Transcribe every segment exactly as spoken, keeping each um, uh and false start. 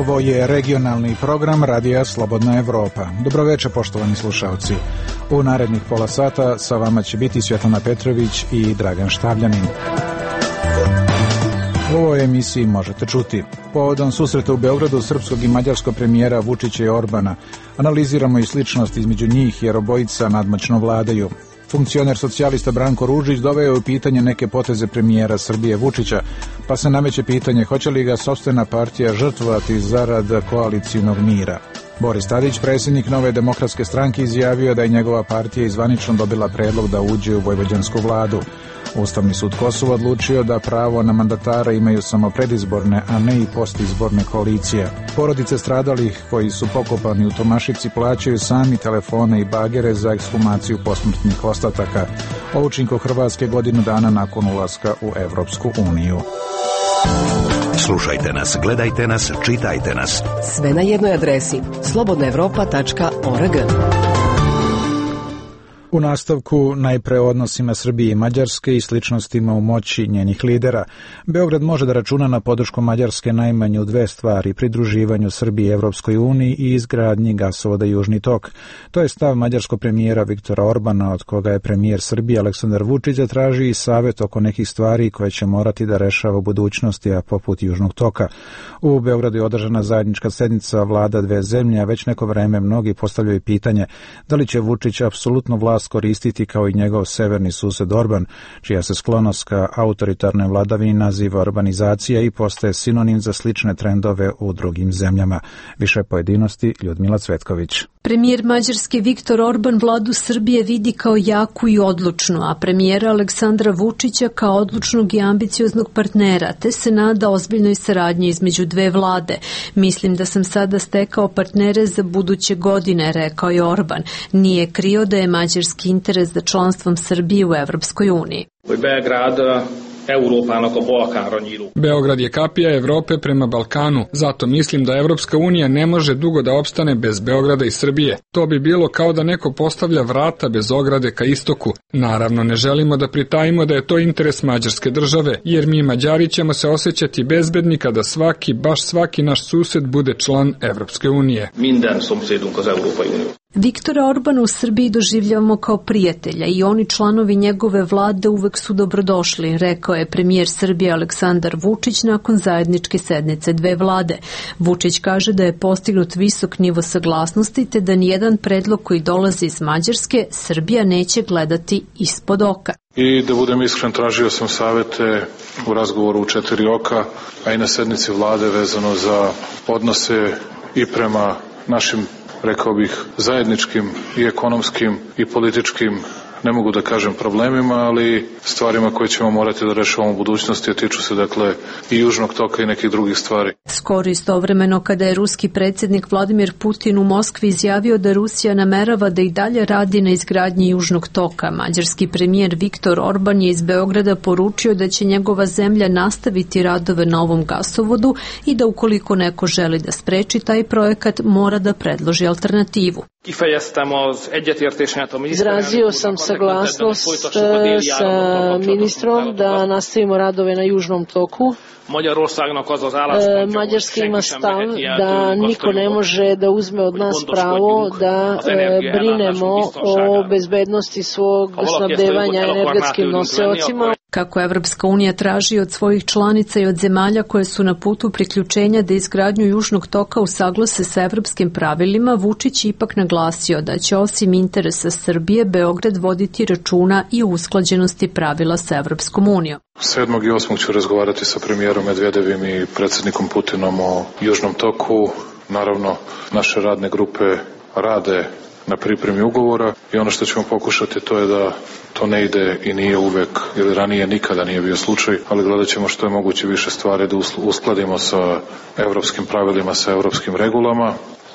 Ovo je regionalni program Radija Slobodna Evropa. Dobroveče, poštovani slušalci. U narednih pola sata sa vama će biti Svjetlana Petrović i Dragan Štavljanin. U ovoj emisiji možete čuti: povodom susreta u Beogradu srpskog i mađarskog premijera Vučića i Orbana, analiziramo i sličnost između njih jer obojica nadmoćno vladaju. Funkcioner socijalista Branko Ružić doveo je u pitanje neke poteze premijera Srbije Vučića, pa se nameće pitanje hoće li ga sopstvena partija žrtvovati zarad koalicijnog mira. Boris Tadić, predsjednik Nove demokratske stranke, izjavio da je njegova partija izvanično dobila predlog da uđe u vojvođansku vladu. Ustavni sud Kosova odlučio da pravo na mandatara imaju samo predizborne, a ne i postizborne koalicije. Porodice stradalih koji su pokopani u Tomašici plaćaju sami telefone i bagere za ekshumaciju posmrtnih ostataka. O učinku Hrvatske godinu dana nakon ulaska u Evropsku uniju. Slušajte nas, gledajte nas, čitajte nas. Sve na jednoj adresi: slobodna evropa tačka org. U nastavku najpre o odnosima Srbije i Mađarske i sličnostima u moći njenih lidera. Beograd može da računa na podršku Mađarske najmanje u dve stvari: pridruživanju Srbije Evropskoj uniji i izgradnji gasovoda Južni tok. To je stav mađarskog premijera Viktora Orbana, od koga je premijer Srbije Aleksandar Vučić zatražio i savjet oko nekih stvari koje će morati da rešava u budućnosti, a poput Južnog toka. U Beogradu je održana zajednička sednica vlada dve zemlje, a već neko vreme mnogi postavljaju pitanje da li će Vučić apsolutno vlast koristiti kao i njegov severni sused Orban, čija se sklonost ka autoritarnoj vladavini naziva urbanizacija i postaje sinonim za slične trendove u drugim zemljama. Više pojedinosti Ljudmila Cvetković. Premijer Mađarske Viktor Orban vladu Srbije vidi kao jaku i odlučnu, a premijera Aleksandra Vučića kao odlučnog i ambicioznog partnera, te se nada ozbiljnoj saradnji između dve vlade. Mislim da sam sada stekao partnere za buduće godine, rekao je Orban. Nije krio da je mađarski interes za članstvom Srbije u Evropskoj uniji. Beograd je kapija Evrope prema Balkanu, zato mislim da Evropska unija ne može dugo da opstane bez Beograda i Srbije. To bi bilo kao da neko postavlja vrata bez ograde ka istoku. Naravno, ne želimo da pritajimo da je to interes mađarske države, jer mi Mađari ćemo se osjećati bezbedni kada svaki, baš svaki naš sused bude član Evropske unije. Minden szomszédunk az Európai Unió. Viktora Orbana u Srbiji doživljavamo kao prijatelja i oni članovi njegove vlade uvek su dobrodošli, rekao je premijer Srbije Aleksandar Vučić nakon zajedničke sednice dve vlade. Vučić kaže da je postignut visok nivo saglasnosti te da nijedan predlog koji dolazi iz Mađarske Srbija neće gledati ispod oka. I da budem iskren, tražio sam savete u razgovoru u četiri oka, a i na sednici vlade vezano za odnose i prema našim, rekao bih, zajedničkim i ekonomskim i političkim, ne mogu da kažem problemima, ali stvarima koje ćemo morati da rešavamo u budućnosti, a tiču se dakle i Južnog toka i nekih drugih stvari. Skoro istovremeno kada je ruski predsjednik Vladimir Putin u Moskvi izjavio da Rusija namerava da i dalje radi na izgradnji Južnog toka, mađarski premijer Viktor Orban je iz Beograda poručio da će njegova zemlja nastaviti radove na ovom gasovodu i da ukoliko neko želi da spreči taj projekat mora da predloži alternativu. Izrazio sam saglasnost sa ministrom da nastavimo radove na Južnom toku. Mađarska ima stav da niko ne može da uzme od nas pravo da brinemo o bezbednosti svog snabdevanja energetskim nosiocima. Kako Evropska unija traži od svojih članica i od zemalja koje su na putu priključenja da izgradnju Južnog toka usaglase sa evropskim pravilima, Vučić ipak naglasio da će osim interesa Srbije Beograd voditi računa i o usklađenosti pravila sa Evropskom unijom. sedmog i osmog ću razgovarati sa premijerom Medvedevim i predsjednikom Putinom o Južnom toku. Naravno, naše radne grupe rade na pripremi ugovora i ono što ćemo pokušati to je da to ne ide i nije uvek, ili ranije nikada nije bio slučaj, ali gledat ćemo što je moguće više stvari da uskladimo sa evropskim pravilima, sa evropskim regulama,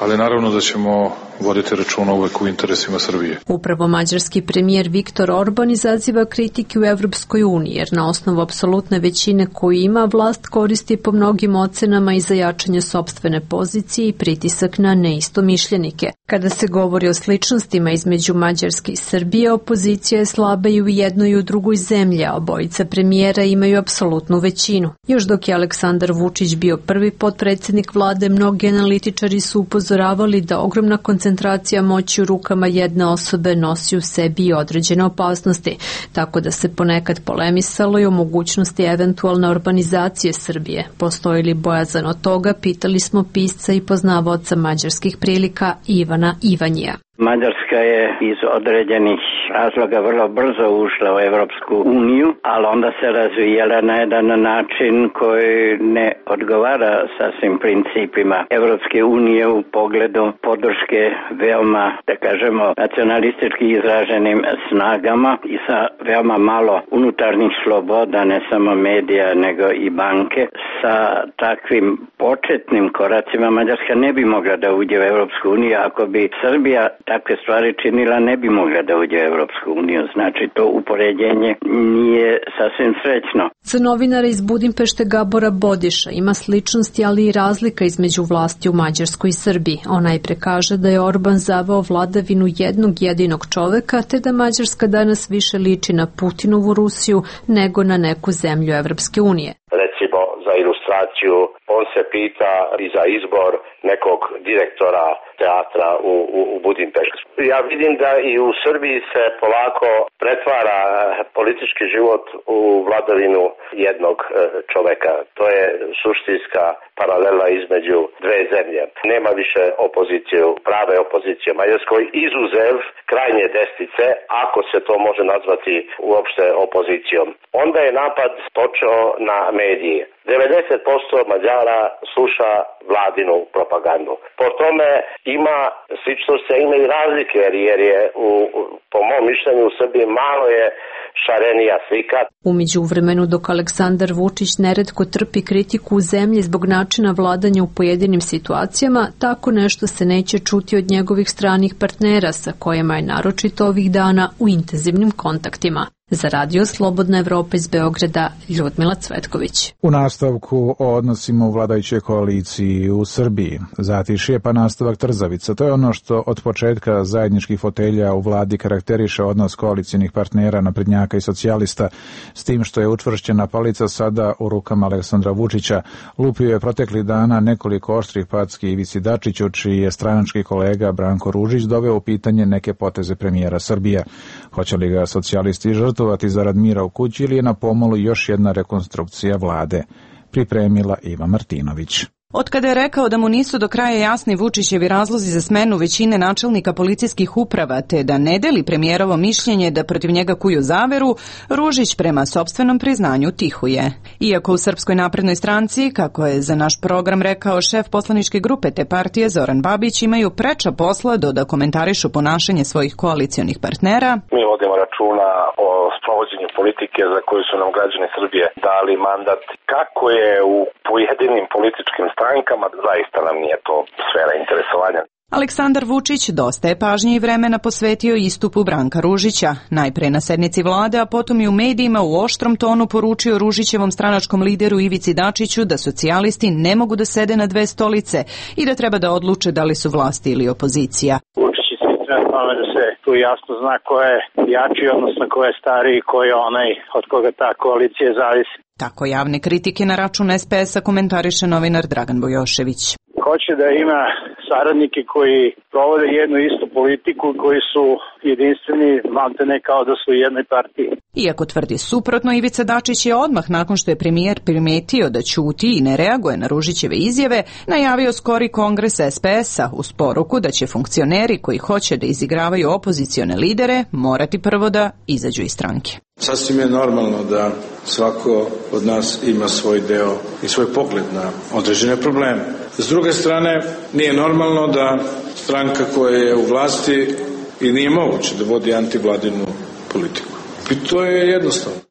ali naravno da ćemo voditi računa uvek u interesima Srbije. Upravo mađarski premijer Viktor Orban izaziva kritike u Evropskoj uniji, jer na osnovu apsolutne većine koju ima, vlast koristi po mnogim ocenama i za jačanje sopstvene pozicije i pritisak na neistomišljenike. Kada se govori o sličnostima između Mađarske i Srbije, opozicija je slaba i u jednoj i u drugoj zemlji, a obojica premijera imaju apsolutnu većinu. Još dok je Aleksandar Vučić bio prvi potpredsjednik vlade, mnogi analitičari su upozoravali da ogromna koncentracija moći u rukama jedne osobe nosi u sebi i određene opasnosti, tako da se ponekad polemisalo i o mogućnosti eventualne urbanizacije Srbije. Postoji li bojazan od toga, pitali smo pisca i poznavaoca mađarskih prilika Ivana Ivanjija. Mađarska je iz određenih razloga vrlo brzo ušla u Evropsku uniju, ali onda se razvijala na jedan način koji ne odgovara sasvim principima Evropske unije u pogledu podrške veoma, da kažemo, nacionalistički izraženim snagama i sa veoma malo unutarnjih sloboda, ne samo medija, nego i banke. Sa takvim početnim koracima Mađarska ne bi mogla da uđe u Evropsku uniju. Ako bi Srbija takve stvari činila, ne bi mogla da uđe u Evropsku uniju. Znači, to upoređenje nije sasvim srećno. Za novinara iz Budimpešte Gabora Bodiša ima sličnosti, ali i razlika između vlasti u Mađarskoj i Srbiji. On najpre kaže da je Orban zaveo vladavinu jednog jedinog čoveka, te da Mađarska danas više liči na Putinovu Rusiju nego na neku zemlju Evropske unije. Recimo, za ilustraciju, on se pita i za izbor nekog direktora teatra u, u, u Budimpeštu. Ja vidim da i u Srbiji se polako pretvara politički život u vladavinu jednog čoveka. To je suštinska paralela između dve zemlje. Nema više opozicije, prave opozicije Mađarskoj, izuzev krajnje desnice, ako se to može nazvati uopšte opozicijom. Onda je napad počeo na medije. devedeset posto Mađara sluša vladinu propagandu. Po tome ima sličnosti, ima i razlike, jer je u, po mom mišljenju u Srbiji malo je šarenija slika. U međuvremenu, dok Aleksandar Vučić neretko trpi kritiku u zemlji zbog načina vladanja u pojedinim situacijama, tako nešto se neće čuti od njegovih stranih partnera sa kojima je naročito ovih dana u intenzivnim kontaktima. Za Radio Slobodna Evropa iz Beograda, Ljudmila Cvetković. U nastavku o odnosima u vladajućoj koaliciji u Srbiji. Zatišje pa nastavak trzavica. To je ono što od početka zajedničkih fotelja u vladi karakteriše odnos koalicijnih partnera naprednjaka i socijalista, s tim što je učvršćena palica sada u rukama Aleksandra Vučića. Lupio je proteklih dana nekoliko oštrih packi Ivici Dačiću, čiji je stranački kolega Branko Ružić doveo u pitanje neke poteze premijera Srbije. Hoće li ga socijalisti žrtvovati zarad mira u kući ili je na pomolu još jedna rekonstrukcija vlade? Pripremila Iva Martinović. Otkada je rekao da mu nisu do kraja jasni Vučićevi razlozi za smenu većine načelnika policijskih uprava, te da ne deli premijerovo mišljenje da protiv njega kuju zaveru, Ružić prema sopstvenom priznanju tihuje. Iako u Srpskoj naprednoj stranci, kako je za naš program rekao šef poslaničke grupe te partije Zoran Babić, imaju preča posla do da komentarišu ponašanje svojih koalicionih partnera. Mi vodimo računa o sprovođenju politike za koju su nam građani Srbije dali mandat. Kako je u pojedinim političkim strankama, zaista nam nije to sfera interesovanja. Aleksandar Vučić dosta je pažnje i vremena posvetio istupu Branka Ružića. Najpre na sednici vlade, a potom i u medijima u oštrom tonu poručio Ružićevom stranačkom lideru Ivici Dačiću da socijalisti ne mogu da sede na dve stolice i da treba da odluče da li su vlasti ili opozicija. Vučić je tome da se tu jasno zna ko je jači, odnosno ko je stariji i ko je onaj od koga ta koalicija zavisi. Tako javne kritike na račun es pe esa komentariše novinar Dragan Bojošević. Hoće da ima saradnike koji provode jednu istu politiku, koji su jedinstveni, maltene kao da su u jednoj partiji. Iako tvrdi suprotno, Ivica Dačić je odmah nakon što je premijer primetio da ćuti i ne reaguje na Ružićeve izjave, najavio skori kongres es pe esa uz poruku da će funkcioneri koji hoće da izigravaju opozicione lidere morati prvo da izađu iz stranke. Sasvim je normalno da svako od nas ima svoj deo i svoj pogled na određene probleme. S druge strane, nije normalno da stranka koja je u vlasti i nije moguće da vodi antivladinu politiku. I to je jednostavno.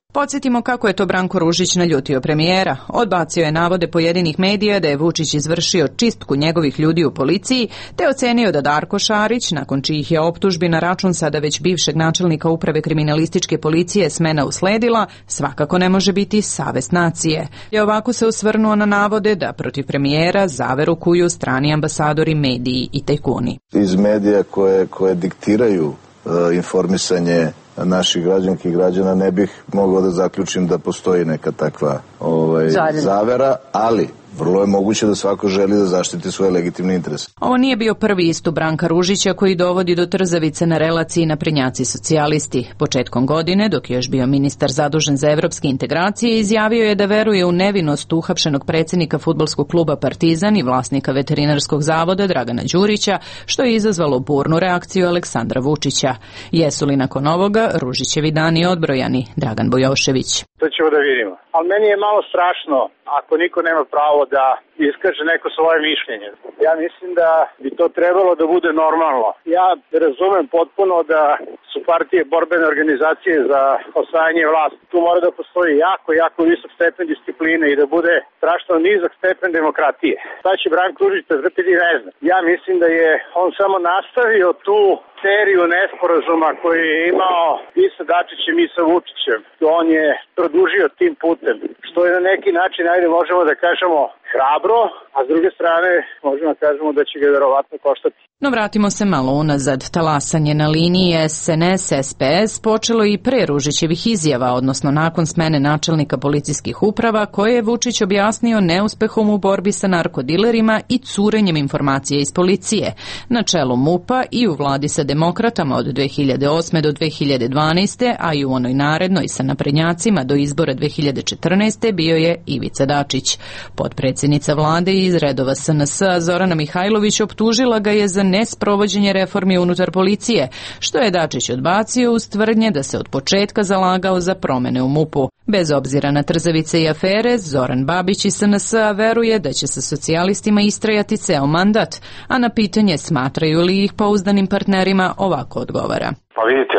Podsjetimo kako je to Branko Ružić naljutio premijera. Odbacio je navode pojedinih medija da je Vučić izvršio čistku njegovih ljudi u policiji, te ocenio da Darko Šarić, nakon čijih je optužbi na račun sada već bivšeg načelnika uprave kriminalističke policije smena usledila, svakako ne može biti savest nacije. I ovako se osvrnuo na navode da protiv premijera zaverukuju strani ambasadori, mediji i tajkuni. Iz medija koje, koje diktiraju uh, informisanje naših građanki i građana ne bih mogao da zaključim da postoji neka takva ovaj, zavera, ali vrlo je moguće da svako želi da zaštiti svoje legitimne interese. Ovo nije bio prvi istup Branka Ružića koji dovodi do trzavice na relaciji naprednjaci socijalisti. Početkom godine, dok je još bio ministar zadužen za evropske integracije, izjavio je da veruje u nevinost uhapšenog predsjednika fudbalskog kluba Partizan i vlasnika veterinarskog zavoda Dragana Đurića, što je izazvalo burnu reakciju Aleksandra Vučića. Jesu li nakon ovoga Ružićevi dani odbrojani? Dragan Bojošević. To ćemo da vidimo. Ali meni je malo strašno ako niko nema pravo da iskaže neko svoje mišljenje. Ja mislim da bi to trebalo da bude normalno. Ja razumem potpuno da su partije borbene organizacije za osvajanje vlasti. Tu mora da postoji jako, jako visok stepen discipline i da bude strašno nizak stepen demokratije. Šta će Branko Ružić trpiti, ne znam. Ja mislim da je on samo nastavio tu seriju nesporazuma koji je imao i sa Dačićem i sa Vučićem. On je produžio tim putem, što je na neki način, ajde možemo da kažemo, hrabro, a s druge strane možemo da kažemo da će ga verovatno koštati. No vratimo se malo unazad. Talasanje na liniji S N S S P S počelo i pre Ružićevih izjava, odnosno nakon smene načelnika policijskih uprava, koje je Vučić objasnio neuspehom u borbi sa narkodilerima i curenjem informacija iz policije. Na čelu MUP-a i u vladi sa demokratama od dve hiljade osme do dve hiljade dvanaeste, a i u onoj narednoj sa naprednjacima do izbora dve hiljade četrnaeste bio je Ivica Dačić. Potpredsjednica vlade iz redova S N S-a Zorana Mihajlović optužila ga je za nesprovođenje reformi unutar policije, što je Dačić odbacio uz tvrdnje da se od početka zalagao za promene u MUP-u. Bez obzira na trzavice i afere, Zoran Babić iz S N S-a veruje da će sa socijalistima istrajati ceo mandat, a na pitanje smatraju li ih pouzdanim partnerima ovako odgovara. Pa vidite,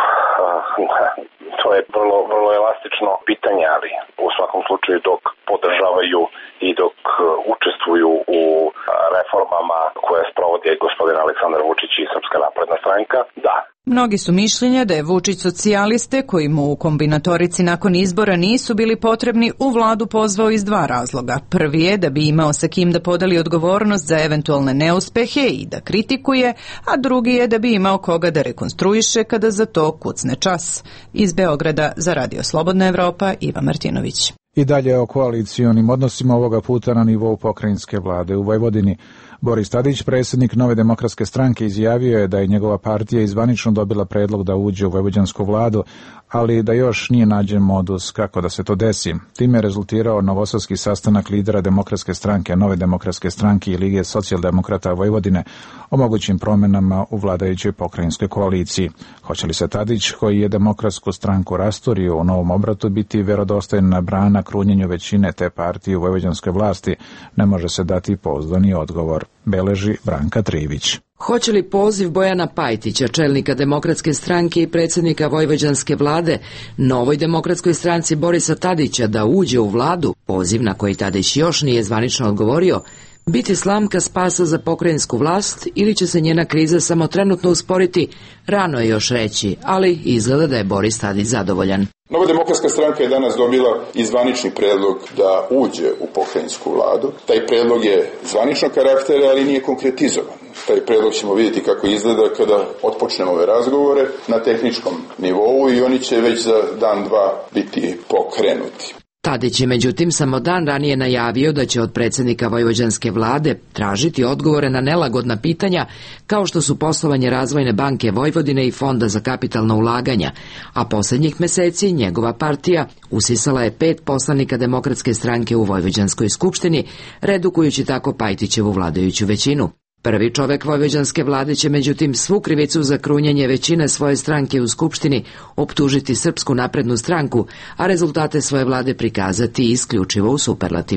to je vrlo, vrlo elastično pitanje, ali u svakom slučaju dok podržavaju i dok učestvuju u reformama koje sprovodi gospodin Aleksandar Vučić i Srpska napredna stranka, da. Mnogi su mišljenja da je Vučić socijaliste, koji mu u kombinatorici nakon izbora nisu bili potrebni, u vladu pozvao iz dva razloga. Prvi je da bi imao sa kim da podeli odgovornost za eventualne neuspehe i da kritikuje, a drugi je da bi imao koga da rekonstruiše kada za to kucne čas. Iz Beograda za Radio Slobodna Evropa, Iva Martinović. I dalje o koalicionim odnosima, ovoga puta na nivou pokrajinske vlade u Vojvodini. Boris Tadić, predsjednik Nove demokratske stranke, izjavio je da je njegova partija izvanično dobila predlog da uđe u vojvođansku vladu, ali da još nije nađen modus kako da se to desi. Time je rezultirao novosadski sastanak lidera Demokratske stranke, Nove demokratske stranke i Lige socijaldemokrata Vojvodine o mogućim promjenama u vladajućoj pokrajinskoj koaliciji. Hoće li se Tadić, koji je Demokratsku stranku rasturio u novom obratu, biti vjerodostojna brana krunjenju većine te partije u vojvođanskoj vlasti, ne može se dati pouzdani odgovor, beleži Branka Trivić. Hoće li poziv Bojana Pajtića, čelnika Demokratske stranke i predsjednika vojvođanske vlade, Novoj demokratskoj stranci Borisa Tadića da uđe u vladu, poziv na koji Tadić još nije zvanično odgovorio, biti slamka spasa za pokrajinsku vlast ili će se njena kriza samo trenutno usporiti, rano je još reći, ali izgleda da je Boris Tadić zadovoljan. Nova demokratska stranka je danas dobila i zvanični predlog da uđe u pokrajinsku vladu. Taj predlog je zvaničnog karaktera, ali nije konkretizovan. Taj predlog ćemo vidjeti kako izgleda kada otpočnemo ove razgovore na tehničkom nivou i oni će već za dan, dva biti pokrenuti. Tadić je međutim samo dan ranije najavio da će od predsjednika vojvođanske vlade tražiti odgovore na nelagodna pitanja kao što su poslovanje Razvojne banke Vojvodine i Fonda za kapitalna ulaganja, a posljednjih meseci njegova partija usisala je pet poslanika Demokratske stranke u Vojvođanskoj skupštini, redukujući tako Pajtićevu vladajuću većinu. Prvi čovek vojvođanske vlade će međutim svu krivicu za krunjenje većine svoje stranke u Skupštini optužiti Srpsku naprednu stranku, a rezultate svoje vlade prikazati isključivo u superlativima.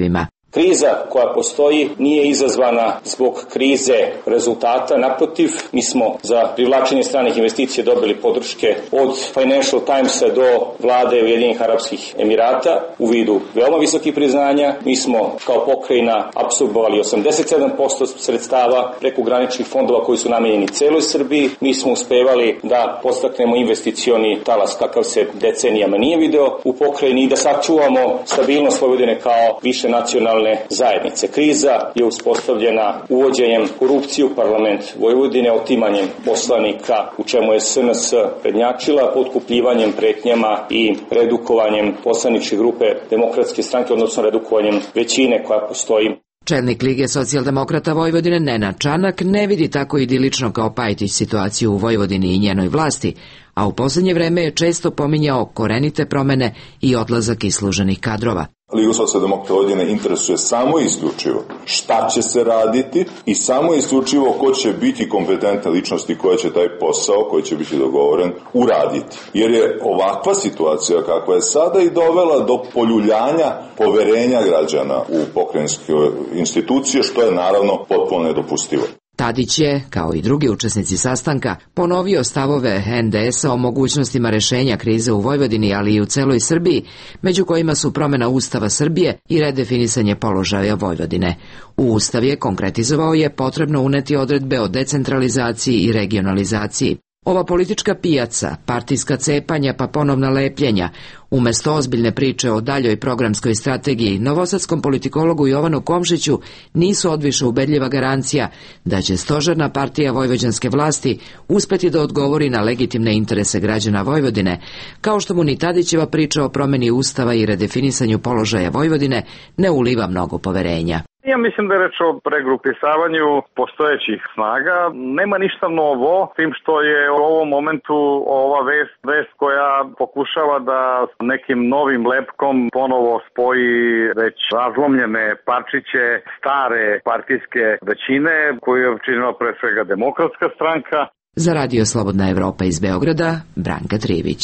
Kriza koja postoji nije izazvana zbog krize rezultata, naprotiv, mi smo za privlačenje stranih investicija dobili podrške od Financial Timesa do vlade Ujedinjenih Arapskih Emirata u vidu veoma visokih priznanja. Mi smo kao pokrajina apsorbovali osamdeset sedam posto sredstava preko graničnih fondova koji su namenjeni celoj Srbiji. Mi smo uspevali da podstaknemo investicioni talas kakav se decenijama nije video u pokrajini i da sačuvamo stabilnost Vojvodine kao više nacionalne zajednice. Kriza je uspostavljena uvođenjem korupcije u parlament Vojvodine, otimanjem poslanika, u čemu je S N S prednjačila, potkupljivanjem, pretnjama i redukovanjem poslaničke grupe Demokratske stranke, odnosno redukovanjem većine koja postoji. Čelnik Lige socijaldemokrata Vojvodine Nenad Čanak ne vidi tako idilično kao Pajtić situaciju u Vojvodini i njenoj vlasti, a u poslednje vreme je često pominjao korenite promene i odlazak isluženih kadrova. Ligu socijaldemokrata Vojvodine interesuje samo i isključivo šta će se raditi i samo i isključivo ko će biti kompetentne ličnosti koja će taj posao, koji će biti dogovoren, uraditi. Jer je ovakva situacija kakva je sada i dovela do poljuljanja poverenja građana u pokrajinske institucije, što je naravno potpuno nedopustivo. Tadić je, kao i drugi učesnici sastanka, ponovio stavove N D S-a o mogućnostima rešenja krize u Vojvodini, ali i u celoj Srbiji, među kojima su promena Ustava Srbije i redefinisanje položaja Vojvodine. U Ustav je konkretizovao je potrebno uneti odredbe o decentralizaciji i regionalizaciji. Ova politička pijaca, partijska cepanja pa ponovna lepljenja, umesto ozbiljne priče o daljoj programskoj strategiji, novosadskom politikologu Jovanu Komšiću nisu odviše ubedljiva garancija da će stožerna partija vojvođanske vlasti uspeti da odgovori na legitimne interese građana Vojvodine, kao što mu ni Tadićeva priča o promeni Ustava i redefinisanju položaja Vojvodine ne uliva mnogo poverenja. Ja mislim da je reč o pregrupisavanju postojećih snaga. Nema ništa novo, tim što je u ovom momentu ova vest, vest koja pokušava da nekim novim lepkom ponovo spoji već razlomljene parčiće stare partijske većine koju je učinila pre svega Demokratska stranka. Za Radio Slobodna Evropa iz Beograda, Branka Trivić.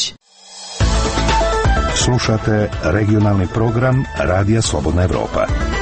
Slušate regionalni program Radija Slobodna Evropa.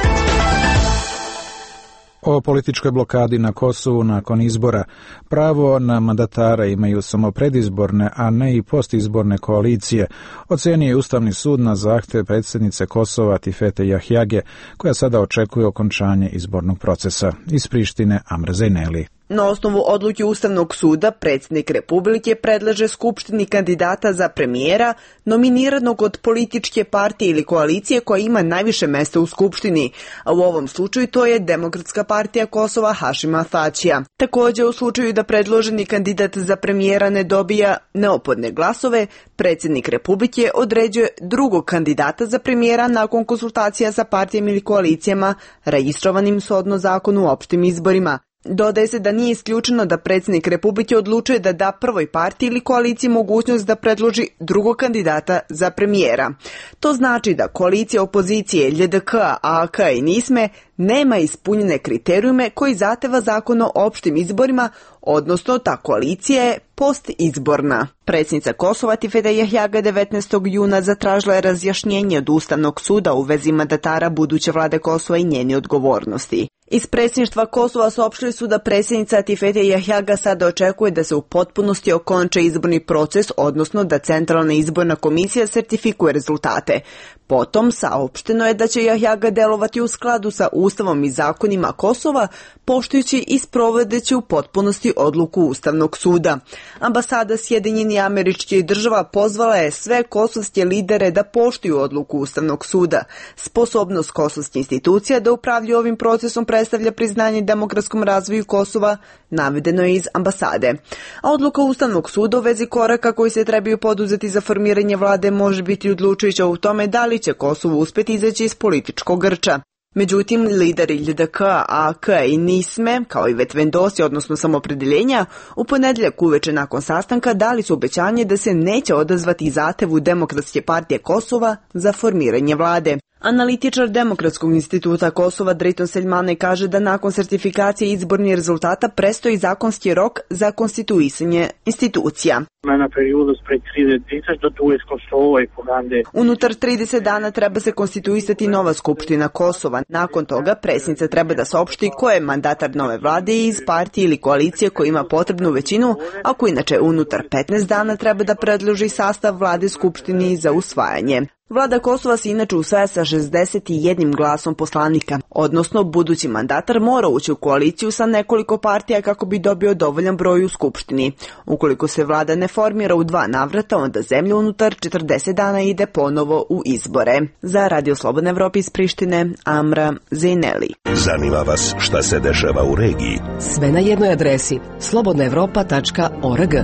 O političkoj blokadi na Kosovu nakon izbora pravo na mandatara imaju samo predizborne, a ne i postizborne koalicije, ocenio je Ustavni sud na zahtev predsjednice Kosova Tifete Jahjage, koja sada očekuje okončanje izbornog procesa. Iz Prištine Amra Zejneli. Na osnovu odluke Ustavnog suda, predsjednik Republike predlaže Skupštini kandidata za premijera nominiranog od političke partije ili koalicije koja ima najviše mesta u Skupštini, a u ovom slučaju to je Demokratska partija Kosova Hašima Tačija. Također, u slučaju da predloženi kandidat za premijera ne dobija neophodne glasove, predsjednik Republike određuje drugog kandidata za premijera nakon konsultacija sa partijama ili koalicijama registrovanim shodno zakonu o opštim izborima. Dodaje se da nije isključeno da predsjednik Republike odlučuje da da prvoj partiji ili koaliciji mogućnost da predloži drugog kandidata za premijera. To znači da koalicija opozicije L D K, A K i Nisme nema ispunjene kriterijume koji zahteva zakon o opštim izborima, odnosno ta koalicija je postizborna. Predsjednica Kosova Tifeta Jahjaga devetnaestog juna zatražila je razjašnjenje od Ustavnog suda u vezi mandatara buduće vlade Kosova i njene odgovornosti. Iz predsjedništva Kosova saopštili su da predsjednica Tifete Jahjaga sada očekuje da se u potpunosti okonča izborni proces, odnosno da Centralna izborna komisija sertifikuje rezultate. Potom saopšteno je da će Jahjaga delovati u skladu sa Ustavom i zakonima Kosova, poštujući i sprovodeći u potpunosti odluku Ustavnog suda. Ambasada Sjedinjenih Američkih Država pozvala je sve kosovske lidere da poštuju odluku Ustavnog suda. Sposobnost kosovskih institucija da upravljaju ovim procesom predstavlja priznanje demokratskom razvoju Kosova, navedeno je iz ambasade. A odluka Ustavnog suda u vezi koraka koji se trebaju poduzeti za formiranje vlade može biti odlučujuća u tome da li će Kosovo uspeti izaći iz političkog grča. Međutim, lideri L D K, A K i Nisme, kao i Vetvendosi, odnosno samopredeljenja, u ponedjeljak uveče nakon sastanka dali su obećanje da se neće odazvati zahtevu Demokratske partije Kosova za formiranje vlade. Analitičar Demokratskog instituta Kosova Drejton Seljmane kaže da nakon sertifikacije izbornih rezultata prestoji zakonski rok za konstituisanje institucija. Unutar trideset dana treba se konstituisati nova skupština Kosova. Nakon toga predsjednica treba da saopšti ko je mandatar nove vlade iz partije ili koalicije koja ima potrebnu većinu, ako inače unutar petnaest dana treba da predloži sastav vlade skupštini za usvajanje. Vlada Kosova se inače usvaja sa šezdeset jedan glasom poslanika, odnosno budući mandatar mora ući u koaliciju sa nekoliko partija kako bi dobio dovoljan broj u skupštini. Ukoliko se vlada ne formira u dva navrata, onda zemlja unutar četrdeset dana ide ponovo u izbore. Za Radio Slobodna Evropa iz Prištine, Amra Zejneli. Zanima vas šta se dešava u regiji? Sve na jednoj adresi slobodna evropa tačka org.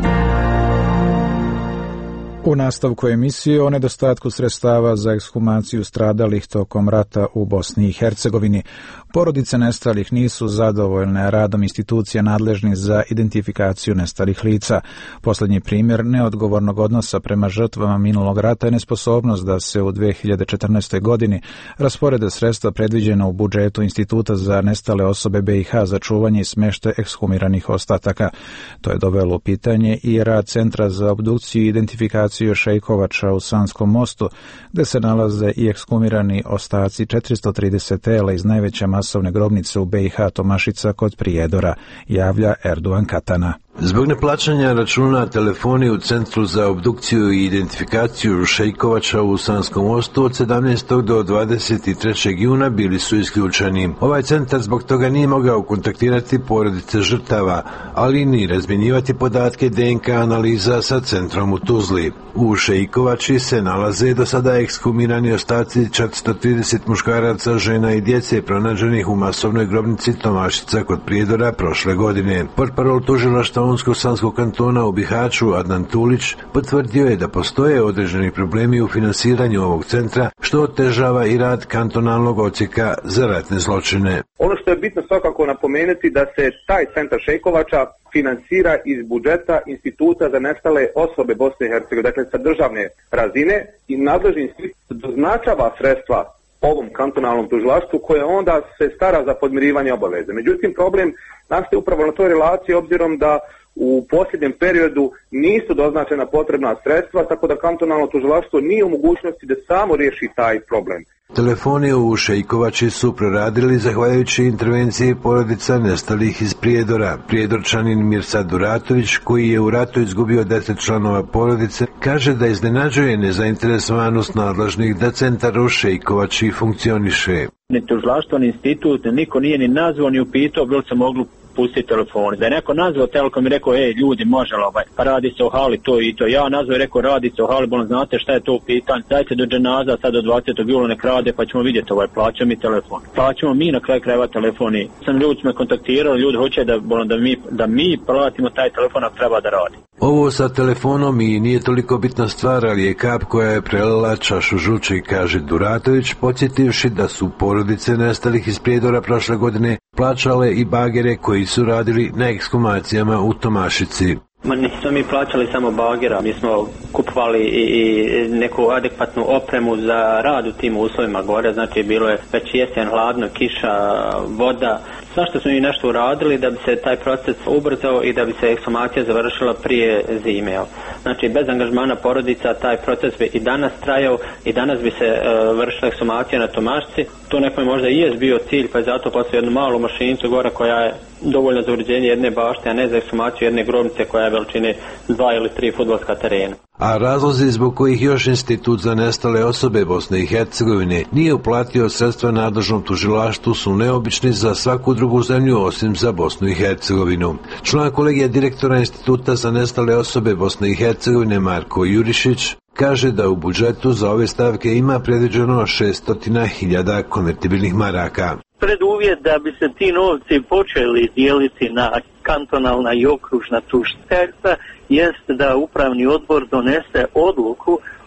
U nastavku emisije o nedostatku sredstava za ekshumaciju stradalih tokom rata u Bosni i Hercegovini. Porodice nestalih nisu zadovoljne radom institucija nadležnih za identifikaciju nestalih lica. Poslednji primjer neodgovornog odnosa prema žrtvama minulog rata je nesposobnost da se u dve hiljade četrnaestoj. godini rasporede sredstva predviđena u budžetu Instituta za nestale osobe B i H za čuvanje i smeštaj ekshumiranih ostataka. To je dovelo u pitanje i rad Centra za obdukciju i identifikaciju Šejkovača u Sanskom mostu, gde se nalaze i ekshumirani ostaci četiristo trideset tela iz najveće masovne grobnice u B i H Tomašica kod Prijedora, javlja Erduan Katana. Zbog neplaćanja računa telefoni u Centru za obdukciju i identifikaciju Šejkovača u Sanskom mostu od sedamnaestog do dvadeset trećeg juna bili su isključeni. Ovaj centar zbog toga nije mogao kontaktirati porodice žrtava, ali ni razmjenjivati podatke D N K analiza sa centrom u Tuzli. U Šejkovači se nalaze do sada ekshumirani ostaci četiristo trideset muškaraca, žena i djece pronađenih u masovnoj grobnici Tomašica kod Prijedora prošle godine. Portparol tužilaštva Unsko-Sanskog kantona u Bihaću Adnan Tulić potvrdio je da postoje određeni problemi u finansiranju ovog centra, što otežava i rad kantonalnog odsjeka za ratne zločine. Ono što je bitno svakako napomenuti da se taj centar Šejkovača finansira iz budžeta Instituta za nestale osobe Bosne i Hercegovine, dakle sa državne razine, i nadležni institut doznačava sredstva ovom kantonalnom tužilaštvu koje onda se stara za podmirivanje obaveze. Međutim, problem nastaje upravo na toj relaciji obzirom da u posljednjem periodu nisu doznačena potrebna sredstva, tako da kantonalno tužilaštvo nije u mogućnosti da samo riješi taj problem. Telefoni u Šejkovači su proradili zahvaljujući intervenciji porodica nestalih iz Prijedora. Prijedorčanin Mirsad Duratović, koji je u ratu izgubio deset članova porodice, kaže da iznenađuje nezainteresovanost nadležnih da centar u Šejkovači funkcioniše. Ni tužilaštvo, ni institut, niko nije ni nazvao ni upitao bilo se moglo pustiti telefoni. Da je neko nazvao Telekom i rekao, ej ljudi, može li ovaj, pa radi se o hali to i to. Ja nazvao i rekao, radi se o hali, bolno znate šta je to u pitanju. Dajte do dženaza, sad do dvadesetog jula nek rade, pa ćemo vidjeti ovaj, plaćamo mi telefon. Plaćamo mi na kraju krajeva telefoni. Sam ljudi me kontaktirali, ljudi hoće da, bolno, da, mi, da mi platimo taj telefon ako treba da radi. Ovo sa telefonom i nije toliko bitna stvar, ali je kap koja je prelila čašu žuče, kaže Duratović, podsjetivši da su porodice nestalih iz Prijedora prošle godine plaćale i bagere koji su radili na ekshumacijama u Tomašici. Ma nismo mi plaćali samo bagera, mi smo kupovali i, i neku adekvatnu opremu za rad u tim uslovima gore, znači bilo je već jesen, hladno, kiša, voda. Svašta smo mi nešto uradili da bi se taj proces ubrzao i da bi se ekshumacija završila prije zime. Znači bez angažmana porodica taj proces bi i danas trajao i danas bi se e, vršila ekshumacija na Tomašci. To nekome možda i jest bio cilj, pa je zato poslije jednu malu mašinicu gore koja je dovoljna za uređenje jedne bašte, a ne za ekshumaciju jedne grobnice koja je veličine dva ili tri fudbalska terena. A razlozi zbog kojih još Institut za nestale osobe Bosne i Hercegovine nije uplatio sredstva nadležnom tužilaštvu su neobični za svaku drugu zemlju osim za Bosnu i Hercegovinu. Član kolegija direktora Instituta za nestale osobe Bosne i Hercegovine Marko Jurišić kaže da u budžetu za ove stavke ima predviđeno šesto hiljada konvertibilnih maraka. Preduvjet da bi se ti novci počeli dijeliti na kantonalna i okružna tužiteljstva jest da upravni odbor donese odluku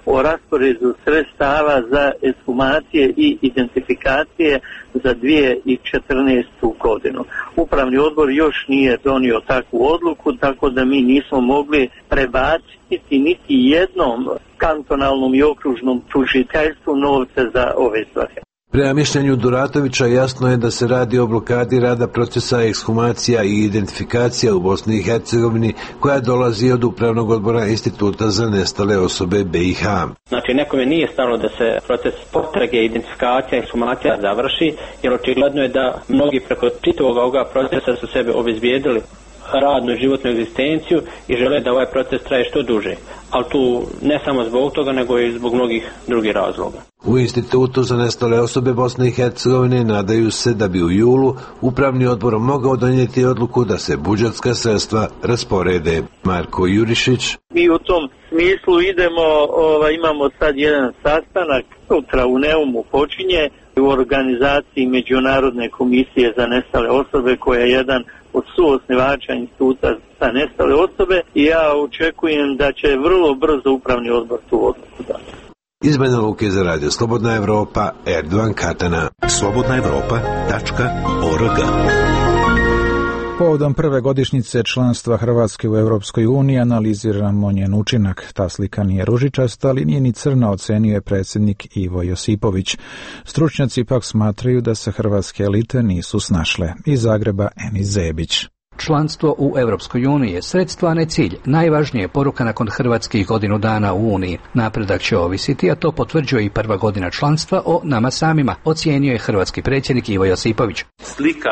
o rasporedu sredstava za ekshumacije i identifikacije za dvije tisuće četrnaestu godinu. Upravni odbor još nije donio takvu odluku, tako da mi nismo mogli prebaciti niti jednom kantonalnom i okružnom tužiteljstvu novce za ove svrhe. Prema mišljenju Duratovića jasno je da se radi o blokadi rada procesa ekshumacija i identifikacija u Bosni i Hercegovini koja dolazi od Upravnog odbora Instituta za nestale osobe B i H. Znači nekome nije stalo da se proces potrage, identifikacija, ekshumacija završi, jer očigledno je da mnogi preko čitavog ovoga procesa su sebe obezbijedili radnu životnu egzistenciju i žele da ovaj proces traje što duže. Ali tu ne samo zbog toga, nego i zbog mnogih drugih razloga. U Institutu za nestale osobe Bosne i Hercegovine nadaju se da bi u julu Upravni odbor mogao donijeti odluku da se budžetska sredstva rasporede. Marko Jurišić. Mi u tom smislu idemo, ova, imamo sad jedan sastanak, sutra u Neumu počinje u organizaciji Međunarodne komisije za nestale osobe koja je jedan od suosnivača Instituta za nestale osobe i ja očekujem da će vrlo brzo Upravni odbor tu odluku dati. Iz Banja Luke za Radio Slobodna Evropa, Erdovan Katana. slobodna evropa tačka org. Povodom prve godišnjice članstva Hrvatske u Europskoj uniji analiziramo njen učinak. Ta slika nije ružičasta, ali nije ni crna, ocenio je predsjednik Ivo Josipović. Stručnjaci pak smatraju da se hrvatske elite nisu snašle. Iz Zagreba Enis Zebić. Članstvo u Europskoj uniji je sredstvo, a ne cilj. Najvažnija je poruka nakon hrvatskih godinu dana u Uniji. Napredak će ovisiti, a to potvrđuje i prva godina članstva o nama samima, ocijenio je hrvatski predsjednik Ivo Josipović. Slika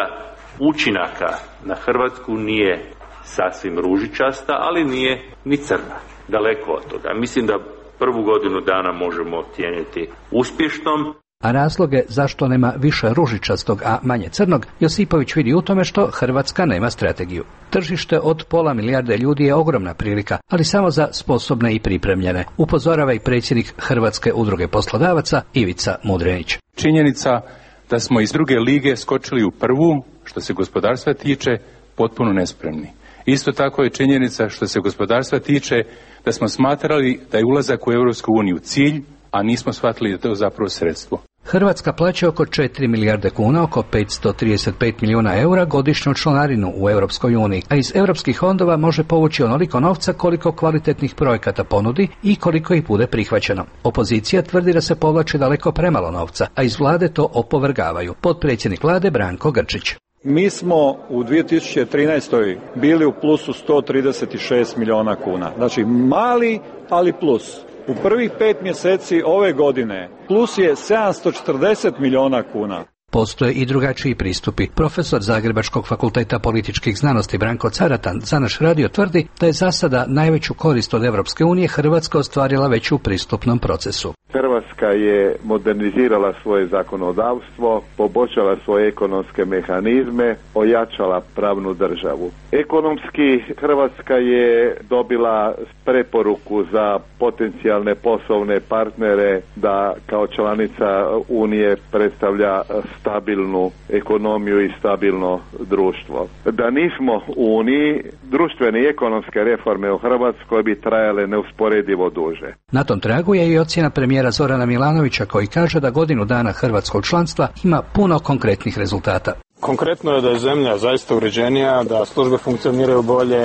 učinaka na Hrvatsku nije sasvim ružičasta, ali nije ni crna. Daleko od toga. Mislim da prvu godinu dana možemo ocijeniti uspješnom. A razloge zašto nema više ružičastog, a manje crnog, Josipović vidi u tome što Hrvatska nema strategiju. Tržište od pola milijarde ljudi je ogromna prilika, ali samo za sposobne i pripremljene, upozorava i predsjednik Hrvatske udruge poslodavaca Ivica Mudrenić. Činjenica da smo iz druge lige skočili u prvu, što se gospodarstva tiče, potpuno nespremni. Isto tako je činjenica što se gospodarstva tiče da smo smatrali da je ulazak u Europsku uniju cilj, a nismo shvatili da to je zapravo sredstvo. Hrvatska plaća oko četiri milijarde kuna, oko petsto trideset pet milijuna eura godišnju članarinu u Europskoj uniji, a iz europskih fondova može povući onoliko novca koliko kvalitetnih projekata ponudi i koliko ih bude prihvaćeno. Opozicija tvrdi da se povlači daleko premalo novca, a iz vlade to opovrgavaju. Potpredsjednik vlade Branko Grčić. Mi smo u dvije tisuće trinaestoj bili u plusu sto trideset šest milijuna kuna. Znači mali, ali plus. U prvih pet mjeseci ove godine plus je sedamsto četrdeset milijuna kuna. Postoje i drugačiji pristupi. Profesor Zagrebačkog fakulteta političkih znanosti Branko Caratan za naš radio tvrdi da je za sada najveću korist od Europske unije Hrvatska ostvarila već u pristupnom procesu. Hrvatska je modernizirala svoje zakonodavstvo, poboljšala svoje ekonomske mehanizme, ojačala pravnu državu. Ekonomski Hrvatska je dobila preporuku za potencijalne poslovne partnere da kao članica Unije predstavlja stabilnu ekonomiju i stabilno društvo. Da nismo u Uniji, društvene i ekonomske reforme u Hrvatskoj bi trajale neusporedivo duže. Na tom tragu je i ocjena premijera Zorana Milanovića koji kaže da godinu dana hrvatskog članstva ima puno konkretnih rezultata. Konkretno je da je zemlja zaista uređenija, da službe funkcioniraju bolje,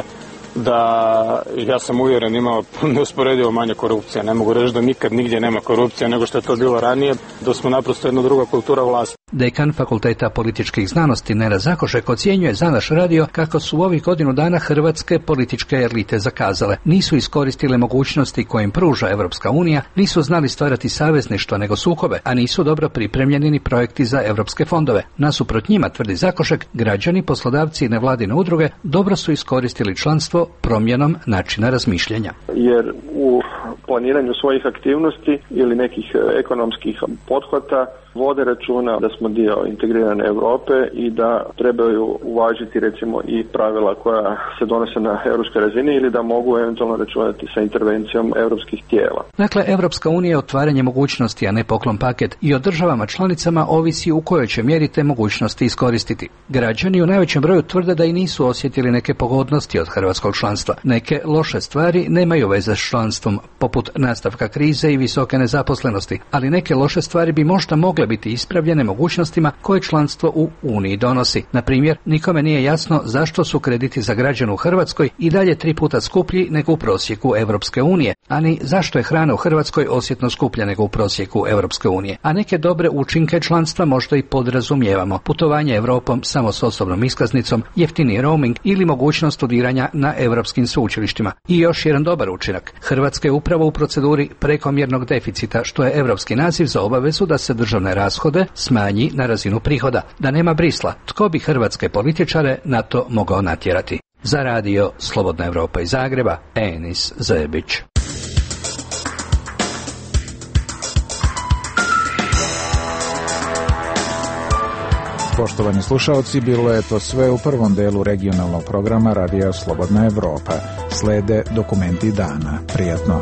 da ja sam uvjeren imao neusporedivo manje korupcije. Ne mogu reći da nikad nigdje nema korupcije nego što je to bilo ranije, da smo naprosto jedna druga kultura vlasti. Dekan Fakulteta političkih znanosti Nera Zakošek ocjenjuje za naš radio kako su u ovih godinu dana hrvatske političke elite zakazale. Nisu iskoristile mogućnosti koje im pruža Europska unija, nisu znali stvarati savezništva nego sukobe, a nisu dobro pripremljeni ni projekti za europske fondove. Nasuprot njima, tvrdi Zakošek, građani, poslodavci i nevladine udruge dobro su iskoristili članstvo promjenom načina razmišljanja. Jer u planiranju svojih aktivnosti ili nekih ekonomskih pothvata vode računa da smo dio integrirane Europe i da trebaju uvažiti recimo i pravila koja se donose na europskoj razini ili da mogu eventualno računati sa intervencijom europskih tijela. Dakle, Europska unija je otvaranje mogućnosti, a ne poklon paket, i od državama članicama ovisi u kojoj će mjeri te mogućnosti iskoristiti. Građani u najvećem broju tvrde da i nisu osjetili neke pogodnosti od hrvatskog članstva. Neke loše stvari nemaju veze s članstvom, poput poput nastavka krize i visoke nezaposlenosti, ali neke loše stvari bi možda mogle biti ispravljene mogućnostima koje članstvo u Uniji donosi. Na primjer, nikome nije jasno zašto su krediti za građane u Hrvatskoj i dalje tri puta skuplji nego u prosjeku Europske unije, a ni zašto je hrana u Hrvatskoj osjetno skuplja nego u prosjeku Europske unije. A neke dobre učinke članstva možda i podrazumijevamo. Putovanje Europom samo s osobnom iskaznicom, jeftini roaming ili mogućnost studiranja na europskim sveučilištima. I još jedan dobar učinak. Hrvatska je upravo u proceduri prekomjernog deficita, što je europski naziv za obavezu da se državne rashode smanji na razinu prihoda. Da nema Brisla, tko bi hrvatske političare na to mogao natjerati? Za radio Slobodna Evropa iz Zagreba, Enis Zebić. Poštovani slušalci, bilo je to sve u prvom delu regionalnog programa Radija Slobodna Evropa. Slede dokumenti dana. Prijatno.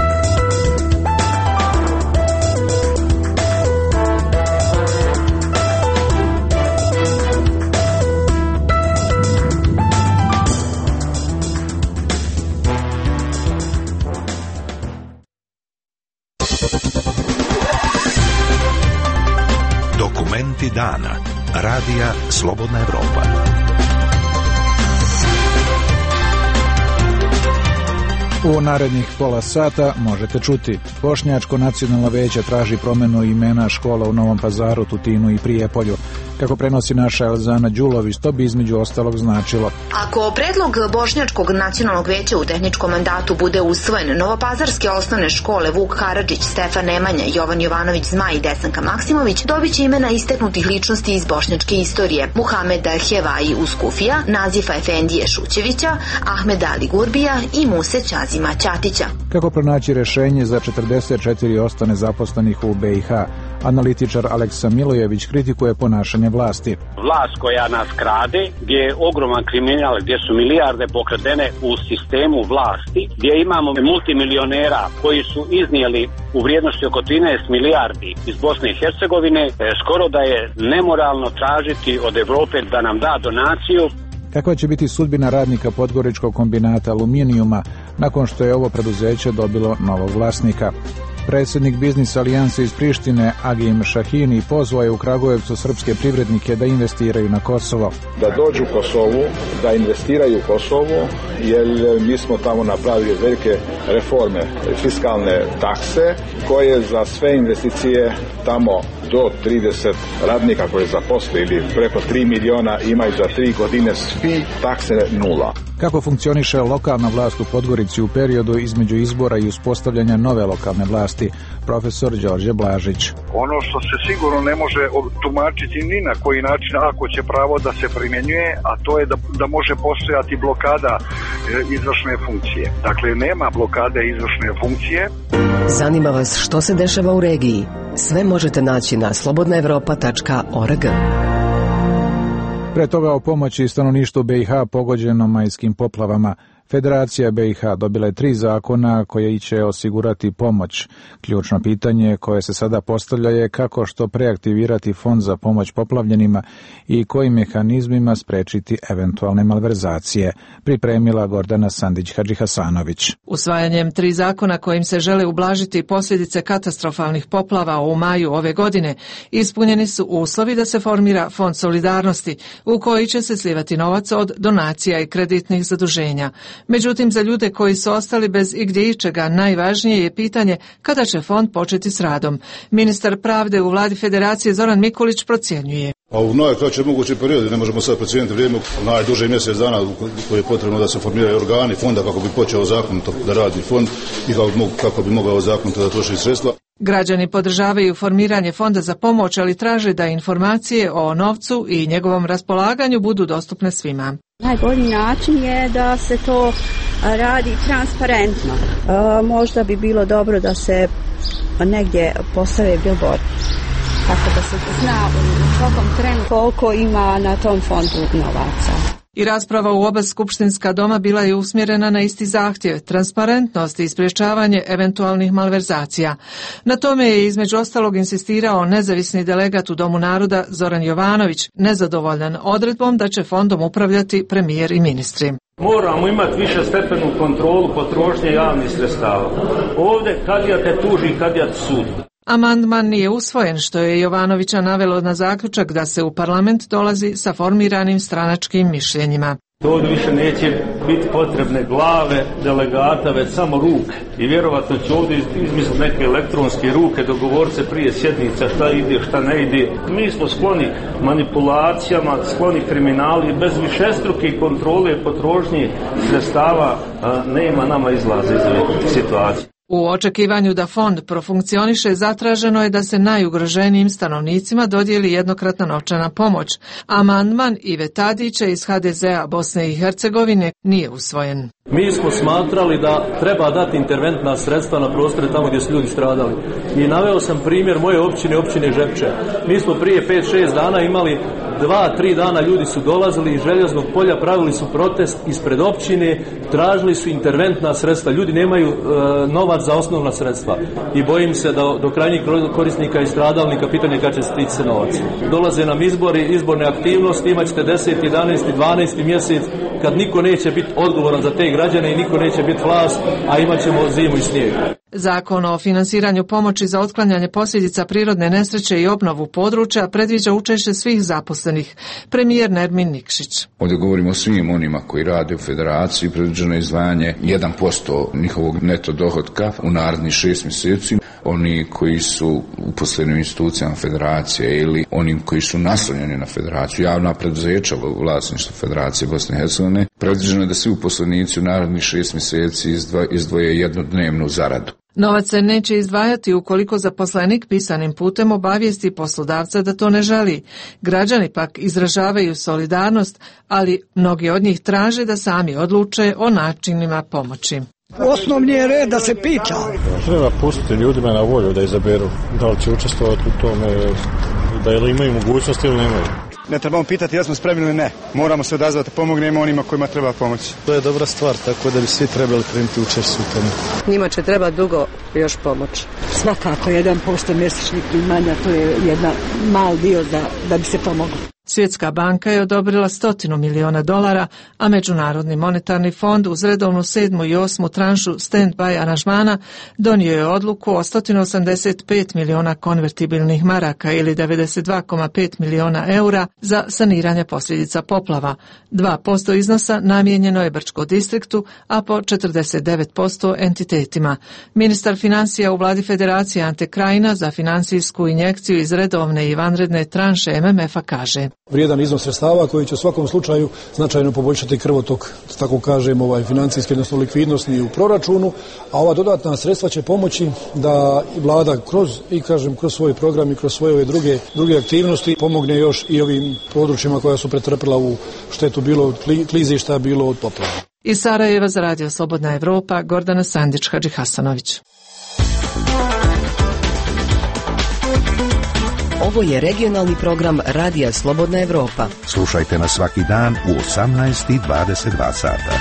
Dokumenti dana. Radija Slobodna Evropa. U narednih pola sata možete čuti: Bošnjačko nacionalno veće traži promjenu imena škola u Novom Pazaru, Tutinu i Prijepolju. Kako prenosi naša Elzana Đulović, to bi između ostalog značilo: ako predlog Bošnjačkog nacionalnog veća u tehničkom mandatu bude usvojen, novopazarske osnovne škole Vuk Karadžić, Stefan Nemanja, Jovan Jovanović Zmaj i Desanka Maksimović dobit će imena istaknutih ličnosti iz bošnjačke istorije: Muhameda Hevaji Uskufija, Nazifa Efendije Šućevića, Ahmeda Ali Gurbija i Muse Ćazima Ćatića. Kako pronaći rešenje za četrdeset četiri posto nezaposlenih u B i H? Analitičar Aleksa Milojević kritikuje ponašanje vlasti. Vlast koja nas krade, gdje je ogroman kriminal, gdje su milijarde pokradene u sistemu vlasti, gdje imamo multimilionera koji su iznijeli u vrijednosti oko trinaest milijardi iz Bosne i Hercegovine, skoro da je nemoralno tražiti od Evrope da nam da donaciju. Kakva će biti sudbina radnika Podgoričkog kombinata aluminijuma nakon što je ovo preduzeće dobilo novog vlasnika? Predsjednik Biznis alijanse iz Prištine Agim Šahini pozvao je u Kragujevcu srpske privrednike da investiraju na Kosovo. Da dođu u Kosovu, da investiraju u Kosovo, jer mi smo tamo napravili velike reforme, fiskalne takse, koje za sve investicije tamo do trideset radnika koje zaposle ili preko tri miliona imaju za tri godine svi takse nula. Kako funkcioniše lokalna vlast u Podgorici u periodu između izbora i uspostavljanja nove lokalne vlasti? Profesor Đorđe Blažić. Ono što se sigurno ne može tumačiti ni na koji način ako će pravo da se primjenjuje, a to je da, da može postojati blokada izvršne funkcije. Dakle, nema blokade izvršne funkcije. Zanima vas što se dešava u regiji? Sve možete naći na slobodna evropa tačka org. Pre toga o pomoći stanovništvu B i H pogođenom majskim poplavama. Federacija B i H dobila je tri zakona koje će osigurati pomoć. Ključno pitanje koje se sada postavlja je kako što preaktivirati fond za pomoć poplavljenima i kojim mehanizmima sprečiti eventualne malverzacije, pripremila Gordana Sandić-Hadžihasanović. Usvajanjem tri zakona kojim se žele ublažiti posljedice katastrofalnih poplava u maju ove godine, ispunjeni su uslovi da se formira fond solidarnosti u koji će se slivati novac od donacija i kreditnih zaduženja. Međutim, za ljude koji su ostali bez igdje ičega, najvažnije je pitanje kada će fond početi s radom. Ministar pravde u vladi Federacije Zoran Mikulić procjenjuje. A u najkraće mogući period, ne možemo sad procijeniti vrijeme, najduže mjesec dana koje je potrebno da se formiraju organi fonda kako bi počeo zakonito da radi fond i kako bi mogao zakonito da troši sredstva. Građani podržavaju formiranje fonda za pomoć, ali traže da informacije o novcu i njegovom raspolaganju budu dostupne svima. Najbolji način je da se to radi transparentno. E, možda bi bilo dobro da se negdje postave billboard, tako da se zna u svakom trenu koliko ima na tom fondu novaca. I rasprava u oba skupštinska doma bila je usmjerena na isti zahtjev, transparentnost i sprječavanje eventualnih malverzacija. Na tome je između ostalog insistirao nezavisni delegat u Domu naroda Zoran Jovanović, nezadovoljan odredbom da će fondom upravljati premijer i ministri. Moramo imati više stepenu kontrolu potrošnje javnih sredstava. Ovdje kadija te tuži, kadija te sudi. Amandman nije usvojen, što je Jovanovića navelo na zaključak da se u parlament dolazi sa formiranim stranačkim mišljenjima. Ovdje više neće biti potrebne glave delegata, već samo ruke. I vjerovatno će ovdje izmisliti neke elektronske ruke, dogovoriti se prije sjednica šta ide, šta ne ide. Mi smo skloni manipulacijama, skloni kriminali, bez višestruke kontrole potrošnje sredstava nema nama izlaza iz ove situacije. U očekivanju da fond profunkcioniše, zatraženo je da se najugroženijim stanovnicima dodijeli jednokratna novčana pomoć. Amandman Ive Tadića iz ha de zea Bosne i Hercegovine nije usvojen. Mi smo smatrali da treba dati interventna sredstva na prostore tamo gdje su ljudi stradali. I naveo sam primjer moje općine, općine Žepče. Mi smo prije pet šest dana imali dva, tri dana ljudi su dolazili iz Željeznog polja, pravili su protest ispred općine, tražili su interventna sredstva. Ljudi nemaju e, novac za osnovna sredstva. I bojim se da do krajnjih korisnika i stradalnika pitanje kad će stići se novac. Dolaze nam izbori, izborne aktivnosti, imat ćete deseti, jedanaesti, dvanaesti mjesec kad niko neće biti odgovoran za te građane i niko neće biti vlast, a imat ćemo zimu i snijeg. Zakon o finansiranju pomoći za otklanjanje posljedica prirodne nesreće i obnovu područja predviđa učešće svih zaposlenih. Premijer Nermin Nikšić. Ovdje govorimo o svim onima koji rade u federaciji, predviđeno je izdvajanje jedan posto njihovog neto dohotka u narednih šest mjeseci. Oni koji su uposleni u institucijama federacije ili onim koji su naslonjeni na federaciju, javna preduzeća u vlasništvu Federacije Bosne i Hercegovine, predviđeno je da svi uposlenici u narednih šest mjeseci izdvoje jednodnevnu zaradu. Novac se neće izdvajati ukoliko zaposlenik pisanim putem obavijesti poslodavca da to ne želi. Građani pak izražavaju solidarnost, ali mnogi od njih traže da sami odluče o načinima pomoći. Osnovni je red da se pita. Treba pustiti ljudima na volju da izaberu da li će učestvovati u tome, da li imaju mogućnost ili nemaju. Ne trebamo pitati da smo spremni ili ne. Moramo se odazvati, pomognemo onima kojima treba pomoći. To je dobra stvar, tako da bi svi trebali krenuti učešće u tome. Njima će treba dugo još pomoć. Svakako, jedan posto mjesečnih primanja, to je jedan mal dio da, da bi se pomoglo. Svjetska banka je odobrila stotinu miliona dolara, a Međunarodni monetarni fond uz redovnu sedmu i osmu tranšu stand-by aranžmana donio je odluku o sto osamdeset pet miliona konvertibilnih maraka ili devedeset dva zarez pet miliona eura za saniranje posljedica poplava. dva posto iznosa namijenjeno je Brčko distriktu, a po četrdeset devet posto entitetima. Ministar financija u vladi Federacije Ante Krajina za financijsku injekciju iz redovne i vanredne tranše em em ef-a kaže: vrijedan iznos sredstava koji će u svakom slučaju značajno poboljšati krvotok, tako kažem, ovaj financijski, odnosno likvidnosni u proračunu, a ova dodatna sredstva će pomoći da vlada kroz i kažem kroz svoj program i kroz svoje ove druge druge aktivnosti pomogne još i ovim područjima koja su pretrpila u štetu bilo od klizišta, bilo od poplava. Iz Sarajeva za Radio Slobodna Evropa, Gordana Sandić, Hadži Hasanović. Ovo je regionalni program Radija Slobodna Evropa. Slušajte nas svaki dan u osamnaest i dvadeset dva sata.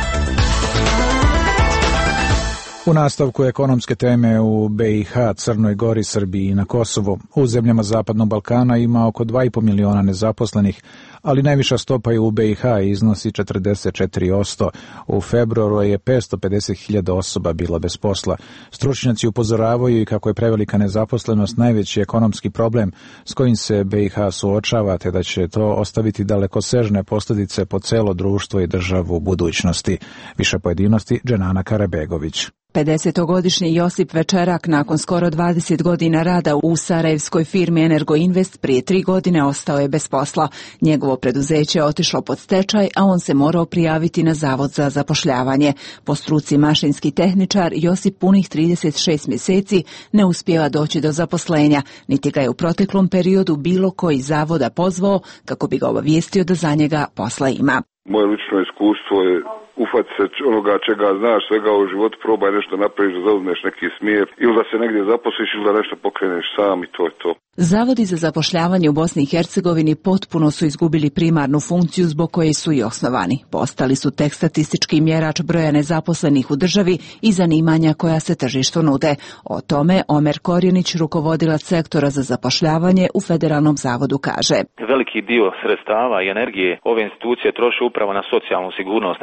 U nastavku ekonomske teme u be i ha, Crnoj Gori, Srbiji i na Kosovu. U zemljama Zapadnog Balkana ima oko dva i po miliona nezaposlenih, ali najviša stopa je u be i ha iznosi četrdeset četiri posto. U februaru je petsto pedeset hiljada osoba bilo bez posla. Stručnjaci upozoravaju i kako je prevelika nezaposlenost najveći ekonomski problem s kojim se be i ha suočava, te da će to ostaviti dalekosežne posljedice po celo društvo i državu u budućnosti. Više pojedinosti Dženana Karabegović. pedesetogodišnji Josip Večerak nakon skoro dvadeset godina rada u sarajevskoj firmi Energoinvest prije tri godine ostao je bez posla. Njegovo preduzeće je otišlo pod stečaj, a on se morao prijaviti na Zavod za zapošljavanje. Po struci mašinski tehničar, Josip punih trideset šest mjeseci ne uspijeva doći do zaposlenja, niti ga je u proteklom periodu bilo koji zavoda pozvao kako bi ga obavijestio da za njega posla ima. Moje lično iskustvo je ufati se onoga čega znaš, svega u životu, probaj nešto napraviš da zauzmeš neki smjer ili da se negdje zaposliš ili da nešto pokreneš sam i to je to. Zavodi za zapošljavanje u Bosni i Hercegovini potpuno su izgubili primarnu funkciju zbog koje su i osnovani. Postali su tek statistički mjerač broja nezaposlenih u državi i zanimanja koja se tržištu nude. O tome Omer Korjenić, rukovodilac sektora za zapošljavanje u Federalnom zavodu, kaže: veliki dio sredstava i energije ove institucije troši upravo na socijalnu sigurnost nezaposlenih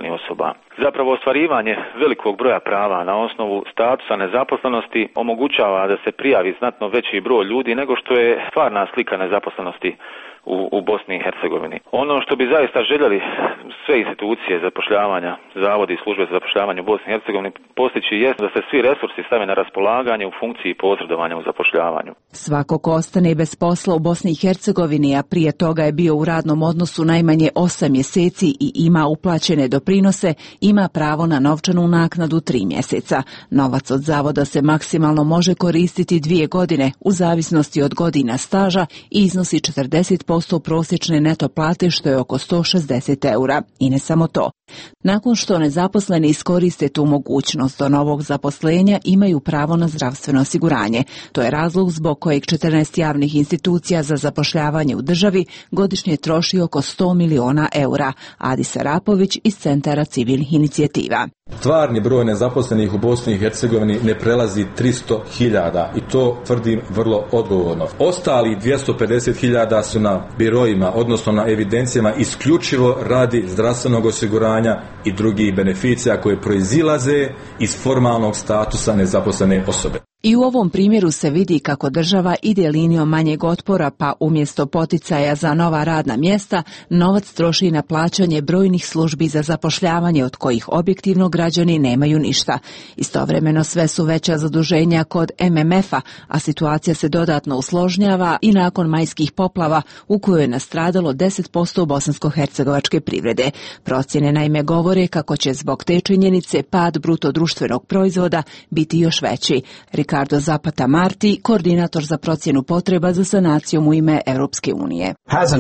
nezaposlenih osoba. Zapravo ostvarivanje velikog broja prava na osnovu statusa nezaposlenosti omogućava da se prijavi znatno veći broj ljudi nego što je stvarna slika nezaposlenosti u, u Bosni i Hercegovini. Ono što bi zaista željeli sve institucije zapošljavanja, zavodi i službe za zapošljavanje u Bosni i Hercegovini postići jest da se svi resursi stave na raspolaganje u funkciji posredovanja u zapošljavanju. Svako ko ostane bez posla u Bosni i Hercegovini, a prije toga je bio u radnom odnosu najmanje osam mjeseci i ima uplaćene doprinose, ima pravo na novčanu naknadu tri mjeseca. Novac od zavoda se maksimalno može koristiti dvije godine u zavisnosti od godina staža i iznosi četrdeset posto prosječne neto plate, što je oko sto šezdeset eura. I ne samo to. Nakon što nezaposleni iskoriste tu mogućnost do novog zaposlenja, imaju pravo na zdravstveno osiguranje. To je razlog zbog kojeg četrnaest javnih institucija za zapošljavanje u državi godišnje troši oko sto miliona eura. Adis Arapović iz Centara civilnih inicijativa. Stvarni broj nezaposlenih u Bosni i Hercegovini ne prelazi tristo hiljada i to tvrdim vrlo odgovorno. Ostali dvjesto pedeset hiljada su na birojima, odnosno na evidencijama isključivo radi zdravstvenog osiguranja i drugih beneficija koje proizilaze iz formalnog statusa nezaposlene osobe. I u ovom primjeru se vidi kako država ide linijom manjeg otpora, pa umjesto poticaja za nova radna mjesta, novac troši na plaćanje brojnih službi za zapošljavanje od kojih objektivno građani nemaju ništa. Istovremeno sve su veća zaduženja kod M M F-a, a situacija se dodatno usložnjava i nakon majskih poplava u kojoj je nastradalo deset posto bosansko-hercegovačke privrede. Procjene naime govore kako će zbog te činjenice pad bruto društvenog proizvoda biti još veći. Ricardo Zapata Marti, koordinator za procjenu potreba za sanacijom u ime Europske unije.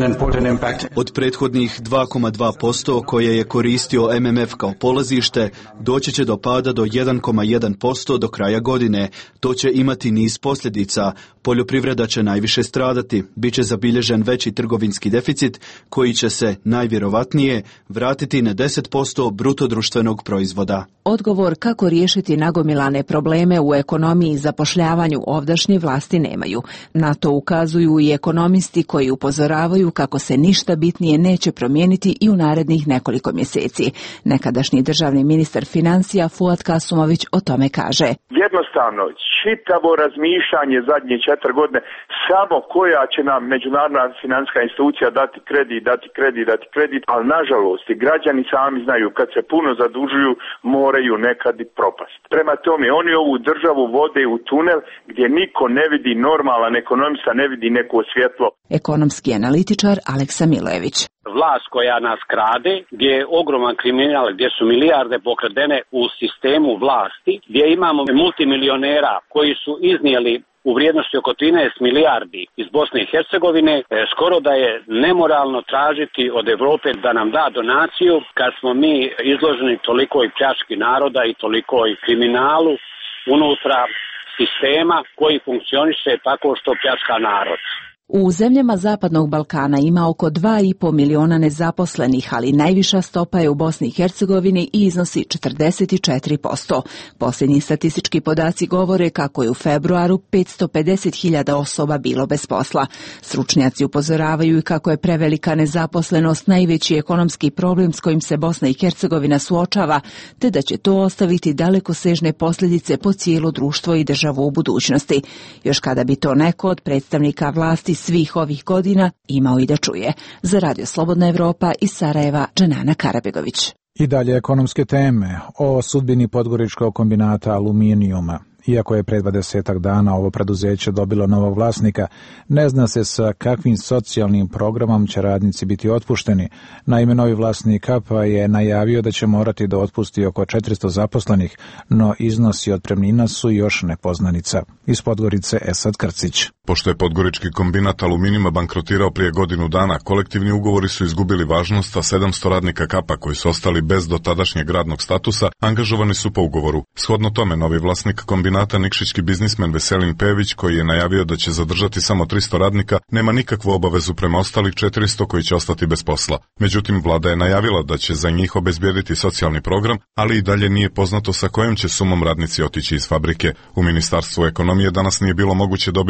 Od prethodnih dva zarez dva posto koje je koristio M M F kao polazište, doći će do pada do jedan zarez jedan posto do kraja godine. To će imati niz posljedica. Poljoprivreda će najviše stradati, bit će zabilježen veći trgovinski deficit koji će se najvjerovatnije vratiti na deset posto bruto društvenog proizvoda. Odgovor kako riješiti nagomilane probleme u ekonomiji i zapošljavanju ovdašnje vlasti nemaju. Na to ukazuju i ekonomisti koji upozoravaju kako se ništa bitnije neće promijeniti i u narednih nekoliko mjeseci. Nekadašnji državni ministar financija Fuad Kasumović o tome kaže. Jednostavno, čitavo razmišljanje zadnje četiri godine samo koja će nam međunarodna financijska institucija dati kredit, dati kredit, dati kredit, ali nažalost i građani sami znaju kad se puno zadužuju moraju nekad i propast. Prema tome, oni ovu državu vode u tunel gdje niko ne vidi, normalan ekonomista ne vidi neko svjetlo. Ekonomski analitičar Aleksa Milojević. Vlast koja nas krade, gdje je ogroman kriminal, gdje su milijarde pokradene u sistemu vlasti, gdje imamo multimilionera koji su iznijeli u vrijednosti oko trinaest milijardi iz Bosne i Hercegovine, skoro da je nemoralno tražiti od Europe da nam da donaciju kad smo mi izloženi tolikoj pljački naroda i tolikoj kriminalu unutra sistema koji funkcioniše tako što pljačka narod. U zemljama Zapadnog Balkana ima oko dva i pol miliona nezaposlenih, ali najviša stopa je u Bosni i Hercegovini i iznosi četrdeset četiri posto. Posljednji statistički podaci govore kako je u februaru petsto pedeset hiljada osoba bilo bez posla. Stručnjaci upozoravaju i kako je prevelika nezaposlenost najveći ekonomski problem s kojim se Bosna i Hercegovina suočava, te da će to ostaviti dalekosežne posljedice po cijelo društvo i državu u budućnosti. Još kada bi to neko od predstavnika vlasti svih ovih godina imao i da čuje. Za Radio Slobodna Evropa iz Sarajeva, Dženana Karabegović. I dalje ekonomske teme o sudbini Podgoričkog kombinata aluminijuma. Iako je pre dvadesetak dana ovo preduzeće dobilo novog vlasnika, ne zna se sa kakvim socijalnim programom će radnici biti otpušteni. Naime, novi vlasnik A P A je najavio da će morati da otpusti oko četiristo zaposlenih, no iznosi otpremnina su još nepoznanica. Iz Podgorice Esad Krcić. Pošto je Podgorički kombinat aluminijuma bankrotirao prije godinu dana, kolektivni ugovori su izgubili važnost, a sedamsto radnika K A P A koji su ostali bez dotadašnjeg radnog statusa angažovani su po ugovoru. Shodno tome, novi vlasnik kombinata, nikšićki biznismen Veselin Pević, koji je najavio da će zadržati samo tristo radnika, nema nikakvu obavezu prema ostalih četiristo koji će ostati bez posla. Međutim, vlada je najavila da će za njih obezbijediti socijalni program, ali i dalje nije poznato sa kojom će sumom radnici otići iz fabrike. U Ministarstvu ekonomije danas nije bilo moguće dobiti zvaničnu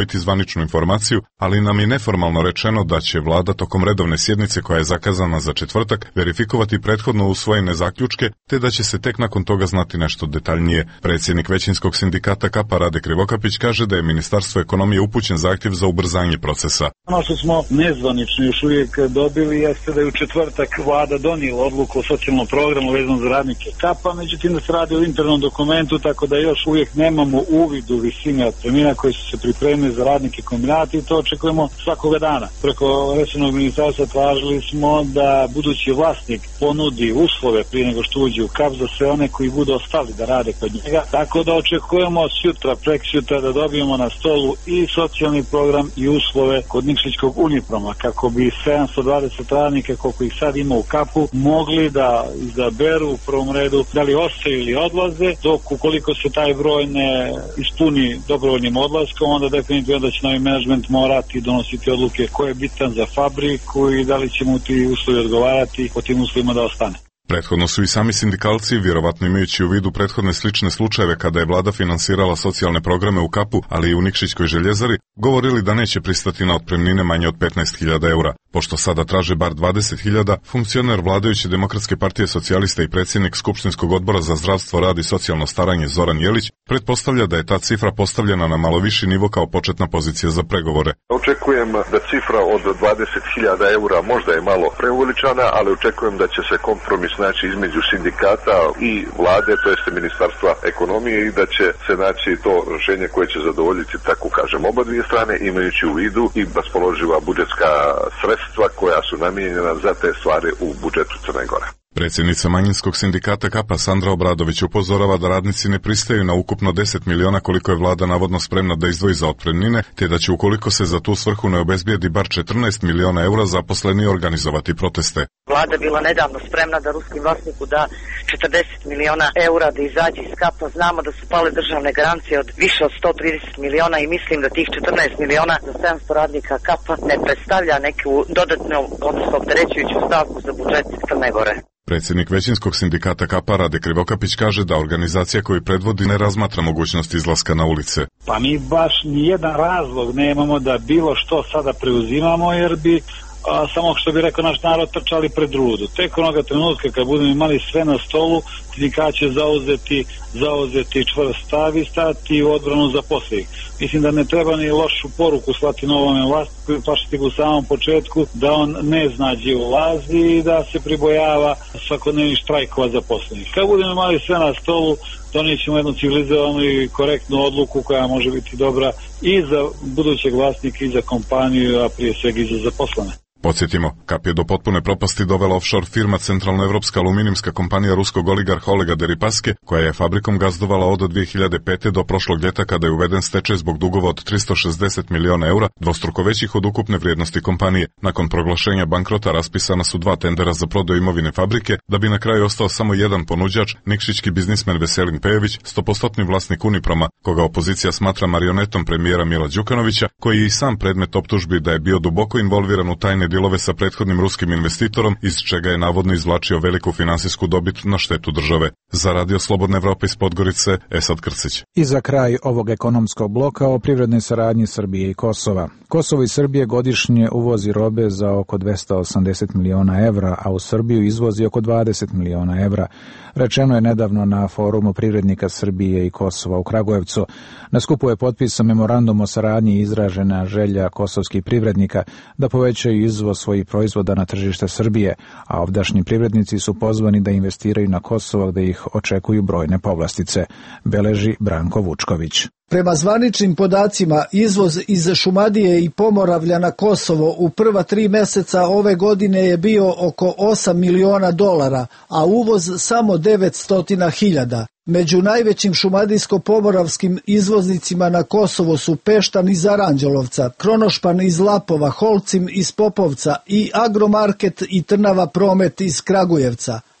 zvaničnu informaciju, ali nam je neformalno rečeno da će vlada tokom redovne sjednice koja je zakazana za četvrtak verifikovati prethodno usvojene zaključke, te da će se tek nakon toga znati nešto detaljnije. Predsjednik većinskog sindikata Kapa Rade Krivokapić kaže da je Ministarstvo ekonomije upućen zahtjev za ubrzanje procesa. Ono što smo nezvanično još uvijek dobili jeste da je u četvrtak vlada donijela odluku o socijalnom programu vezano za radnike Kapa, međutim da se radi o internom dokumentu, tako da još uvijek nemamo uvid u visine otpremnina koji su se pripremili za radnike kombinata i to očekujemo svakoga dana. Preko resornog ministarstva tražili smo da budući vlasnik ponudi uslove prije nego što uđe u Kap za sve one koji budu ostali da rade kod njega, tako da očekujemo sutra, preksutra da dobijemo na stolu i socijalni program i uslove kod Nikšićkog Uniproma, kako bi sedamsto dvadeset radnika koliko ih sad ima u Kapu mogli da izaberu u prvom redu da li ostaju ili odlaze, dok ukoliko se taj broj ne ispuni dobrovoljnim odlaskom, onda definitivno da će novi menadžment morati donositi odluke ko je bitan za fabriku i da li će mu ti uslovi odgovarati po tim uslovima da ostane. Prethodno su i sami sindikalci, vjerovatno imajući u vidu prethodne slične slučajeve kada je vlada finansirala socijalne programe u Kapu, ali i u Nikšićkoj željezari, govorili da neće pristati na otpremnine manje od petnaest hiljada eura. Pošto sada traže bar dvadeset hiljada, funkcioner vladajuće Demokratske partije socijalista i predsjednik Skupštinskog odbora za zdravstvo, rad i socijalno staranje Zoran Jelić pretpostavlja da je ta cifra postavljena na malo viši nivo kao početna pozicija za pregovore. Očekujem da cifra od dvadeset hiljada eura možda je malo preuveličana, ali očekujem da će se kompromis naći između sindikata i vlade, to jeste Ministarstva ekonomije, i da će se naći to rješenje koje će zadovoljiti, tako kažem, oba dvije strane, imajući u vidu i raspoloživa budžetska sredstva koja su namijenjena za te stvari u budžetu Crne Gore. Predsjednica manjinskog sindikata Kapa Sandra Obradović upozorava da radnici ne pristaju na ukupno deset miliona koliko je vlada navodno spremna da izdvoji za otpremnine, te da će ukoliko se za tu svrhu ne obezbijedi bar četrnaest miliona eura zaposleni organizovati proteste. Vlada bila nedavno spremna da ruskim vlasniku da četrdeset miliona eura da izađe iz Kapa. Znamo da su pale državne garancije od više od sto trideset miliona i mislim da tih četrnaest miliona za sedamsto radnika Kapa ne predstavlja neku dodatnu, odnosno opterećujuću stavku za budžet Crne Gore. Predsjednik većinskog sindikata Kapa Rade Krivokapić kaže da organizacija koju predvodi ne razmatra mogućnost izlaska na ulice. Pa mi baš nijedan razlog nemamo da bilo što sada preuzimamo, jer bi a, samo što bi rekao naš narod trčali pred rudu. Tek onoga trenutka kad budemo imali sve na stolu, sindikat će zauzeti, zauzeti čvrst stav i stati u odbranu zaposlenih. Mislim da ne treba ni lošu poruku slati novome vlasniku i plašiti u samom početku da on ne zna gdje ulazi i da se pribojava svakodnevnih štrajkova zaposlenih. Kad budemo imali sve na stolu, donijet ćemo jednu civilizovanu i korektnu odluku koja može biti dobra i za budućeg vlasnika i za kompaniju, a prije svega i za zaposlene. Podsjetimo, Kap je do potpune propasti dovela offshore firma Centralnoevropska aluminijumska kompanija ruskog oligarha Olega Deripaske, koja je fabrikom gazdovala od dvije hiljade pete do prošlog ljeta kada je uveden stečaj zbog dugova od tristo šezdeset miliona eura, dvostruko većih od ukupne vrijednosti kompanije. Nakon proglašenja bankrota raspisana su dva tendera za prodaju imovine fabrike, da bi na kraju ostao samo jedan ponuđač, nikšićki biznismen Veselin Pejević, stopostotni vlasnik Uniproma, koga opozicija smatra marionetom premijera Mila Đukanovića, koji je i sam predmet optužbi da je bio duboko involviran u tajne dilove sa prethodnim ruskim investitorom, iz čega je navodno izvlačio veliku finansijsku dobit na štetu države. Za Radio Slobodne Evrope iz Podgorice, Esad Krcić. I za kraj ovog ekonomskog bloka o privrednoj saradnji Srbije i Kosova. Kosovo i Srbije godišnje uvozi robe za oko dvesta osamdeset miliona evra, a u Srbiju izvozi oko dvadeset miliona evra. Rečeno je nedavno na forumu privrednika Srbije i Kosova u Kragujevcu. Na skupu je potpisan memorandum o saradnji i izražena želja kosovskih privrednika da povećaju izvoz svojih proizvoda na tržište Srbije, a ovdašnji privrednici su pozvani da investiraju na Kosovo gde ih očekuju brojne povlastice, beleži Branko Vučković. Prema zvaničnim podacima, izvoz iz Šumadije i Pomoravlja na Kosovo u prva tri mjeseca ove godine je bio oko osam miliona dolara, a uvoz samo devetsto hiljada. Među najvećim šumadijsko-pomoravskim izvoznicima na Kosovo su Peštan iz Aranđelovca, Kronošpan iz Lapova, Holcim iz Popovca i Agromarket i Trnava Promet iz Kragujevca.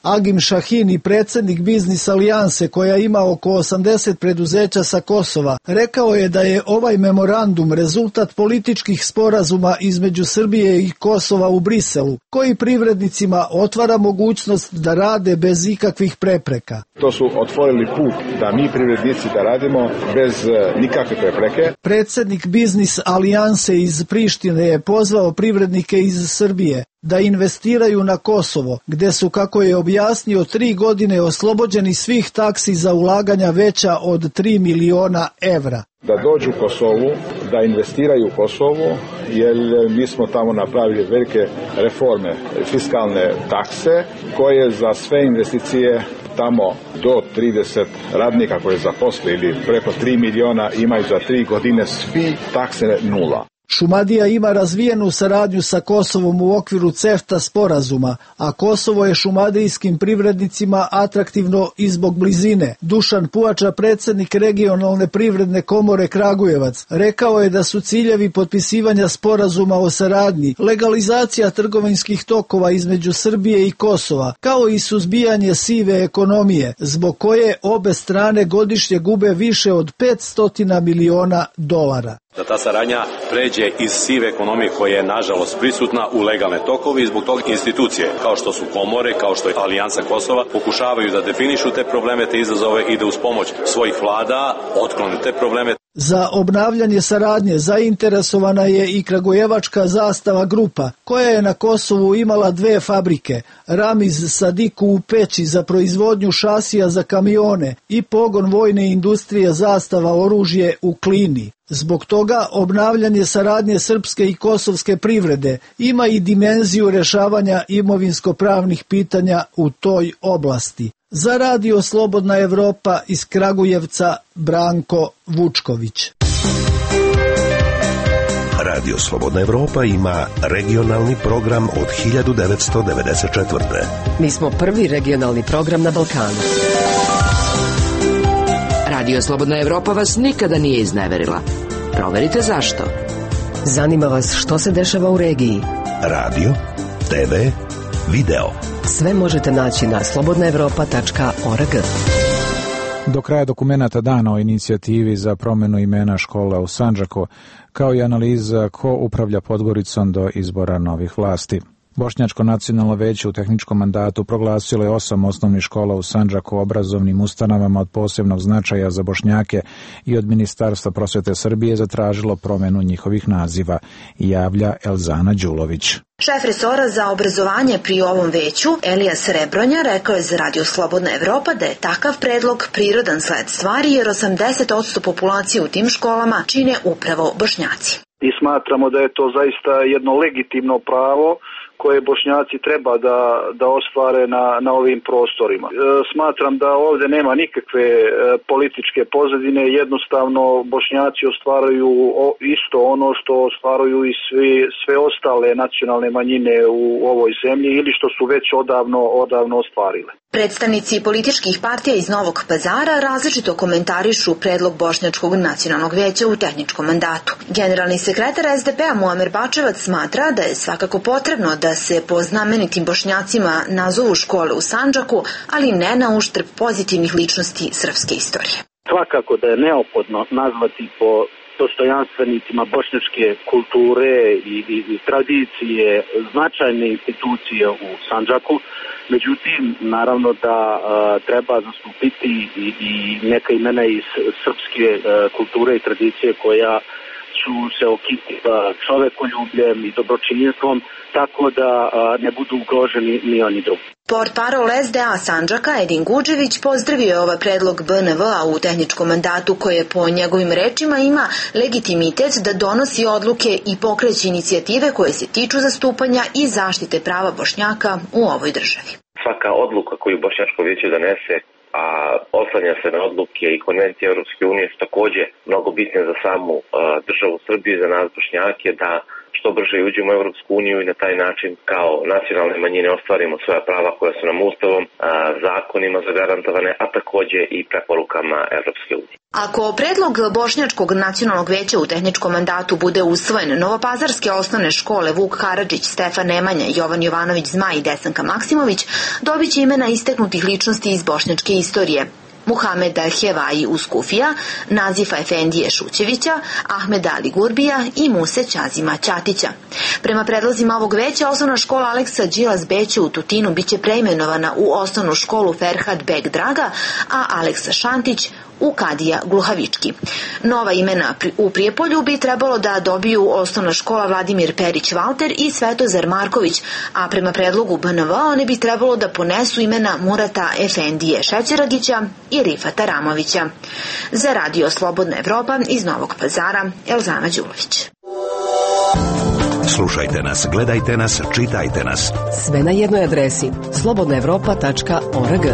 Agim Šahini, predsjednik Biznis alijanse koja ima oko osamdeset preduzeća sa Kosova, rekao je da je ovaj memorandum rezultat političkih sporazuma između Srbije i Kosova u Briselu, koji privrednicima otvara mogućnost da rade bez ikakvih prepreka. To su otvorili put da mi privrednici da radimo bez nikakve prepreke. Predsjednik Biznis alijanse iz Prištine je pozvao privrednike iz Srbije da investiraju na Kosovo, gdje su, kako je objasnio, tri godine oslobođeni svih taksi za ulaganja veća od tri miliona evra. Da dođu u Kosovu, da investiraju u Kosovu, jer mi smo tamo napravili velike reforme, fiskalne takse, koje za sve investicije tamo do trideset radnika koje zaposle ili preko tri miliona imaju za tri godine svi takse nula. Šumadija ima razvijenu saradnju sa Kosovom u okviru CEFTA sporazuma, a Kosovo je šumadijskim privrednicima atraktivno i zbog blizine. Dušan Puača, predsjednik regionalne privredne komore Kragujevac, rekao je da su ciljevi potpisivanja sporazuma o saradnji legalizacija trgovinskih tokova između Srbije i Kosova, kao i suzbijanje sive ekonomije, zbog koje obe strane godišnje gube više od petsto miliona dolara. Da ta saradnja pređe iz sive ekonomije koja je nažalost prisutna u legalne tokove i zbog toga institucije kao što su komore, kao što je Alijansa Kosova pokušavaju da definišu te probleme, te izazove i da uz pomoć svojih vlada otklone te probleme. Za obnavljanje saradnje zainteresovana je i Kragujevačka Zastava grupa, koja je na Kosovu imala dve fabrike, Ramiz Sadiku u Peći za proizvodnju šasija za kamione i pogon vojne industrije Zastava oružje u Klini. Zbog toga obnavljanje saradnje srpske i kosovske privrede ima i dimenziju rješavanja imovinsko-pravnih pitanja u toj oblasti. Za Radio Slobodna Evropa iz Kragujevca, Branko Vučković. Radio Slobodna Evropa ima regionalni program od hiljadu devetsto devedeset četvrte. Mi smo prvi regionalni program na Balkanu. Radio Slobodna Evropa vas nikada nije izneverila. Proverite zašto. Zanima vas što se dešava u regiji. Radio, te ve, video. Sve možete naći na slobodna evropa tačka org. Do kraja dokumenata dana o inicijativi za promjenu imena škola u Sandžaku, kao i analiza ko upravlja Podgoricom do izbora novih vlasti. Bošnjačko nacionalno veće u tehničkom mandatu proglasilo je osam osnovnih škola u Sandžaku obrazovnim ustanovama od posebnog značaja za Bošnjake i od Ministarstva prosvete Srbije zatražilo promjenu njihovih naziva, javlja Elzana Đulović. Šef resora za obrazovanje pri ovom veću, Elija Srebronja, rekao je za Radio Slobodna Evropa da je takav predlog prirodan sled stvari jer osamdeset posto populacije u tim školama čine upravo Bošnjaci. I smatramo da je to zaista jedno legitimno pravo koje Bošnjaci treba da, da ostvare na, na ovim prostorima. E, smatram da ovdje nema nikakve e, političke pozadine, jednostavno Bošnjaci ostvaruju o, isto ono što ostvaruju i svi, sve ostale nacionalne manjine u ovoj zemlji ili što su već odavno, odavno ostvarile. Predstavnici političkih partija iz Novog Pazara različito komentarišu predlog Bošnjačkog nacionalnog veća u tehničkom mandatu. Generalni sekretar es de pe-a Muamer Bačevac smatra da je svakako potrebno da se po znamenitim Bošnjacima nazovu škole u Sandžaku, ali ne na uštrb pozitivnih ličnosti srpske istorije. Svakako da je neophodno nazvati po dostojanstvenicima bošnjačke kulture i, i, i tradicije značajne institucije u Sandžaku. Međutim, naravno da a, treba zastupiti i, i neka imena iz srpske a, kulture i tradicije koja su se okitila čovekoljubljem i dobročinjstvom, tako da a, ne budu ugroženi ni oni drugi. Portparol es de a Sandžaka Edin Guđević pozdravio je ovaj predlog be en ve-a u tehničkom mandatu koje po njegovim rečima ima legitimitet da donosi odluke i pokreće inicijative koje se tiču zastupanja i zaštite prava Bošnjaka u ovoj državi. Svaka odluka koju Bošnjačko vijeće donese, a oslanja se na odluke i konvencije Europske unije su također mnogo bitne za samu uh, državu Srbiju i za nas Bošnjake, da što što brže uđemo u Europsku uniju i na taj način kao nacionalne manjine ostvarimo svoja prava koja su nam ustavom, zakonima zagarantovane, a takođe i preporukama Europske unije. Ako predlog Bošnjačkog nacionalnog veća u tehničkom mandatu bude usvojen, novopazarske osnovne škole Vuk Karadžić, Stefan Nemanja, Jovan Jovanović Zmaj i Desanka Maksimović dobit će imena istaknutih ličnosti iz bošnjačke istorije. Muhameda Hevaji Uskufija, Nazifa Efendije Šućevića, Ahmeda Ali Gurbija i Muse Ćazima Ćatića. Prema predlozima ovog veća, osnovna škola Aleksa Đilas Beće u Tutinu biće preimenovana u osnovnu školu Ferhat Beg Draga, a Aleksa Šantić u Kadija Gluhavički. Nova imena u Prijepolju bi trebalo da dobiju osnovna škola Vladimir Perić Valter i Svetozar Marković, a prema predlogu B N V one bi trebalo da ponesu imena Murata Efendije Šećeragića i Rifata Ramovića. Za Radio Slobodna Evropa iz Novog Pazara, Elzana Đulović. Slušajte nas, gledajte nas, čitajte nas. Sve na jednoj adresi slobodna evropa tačka org.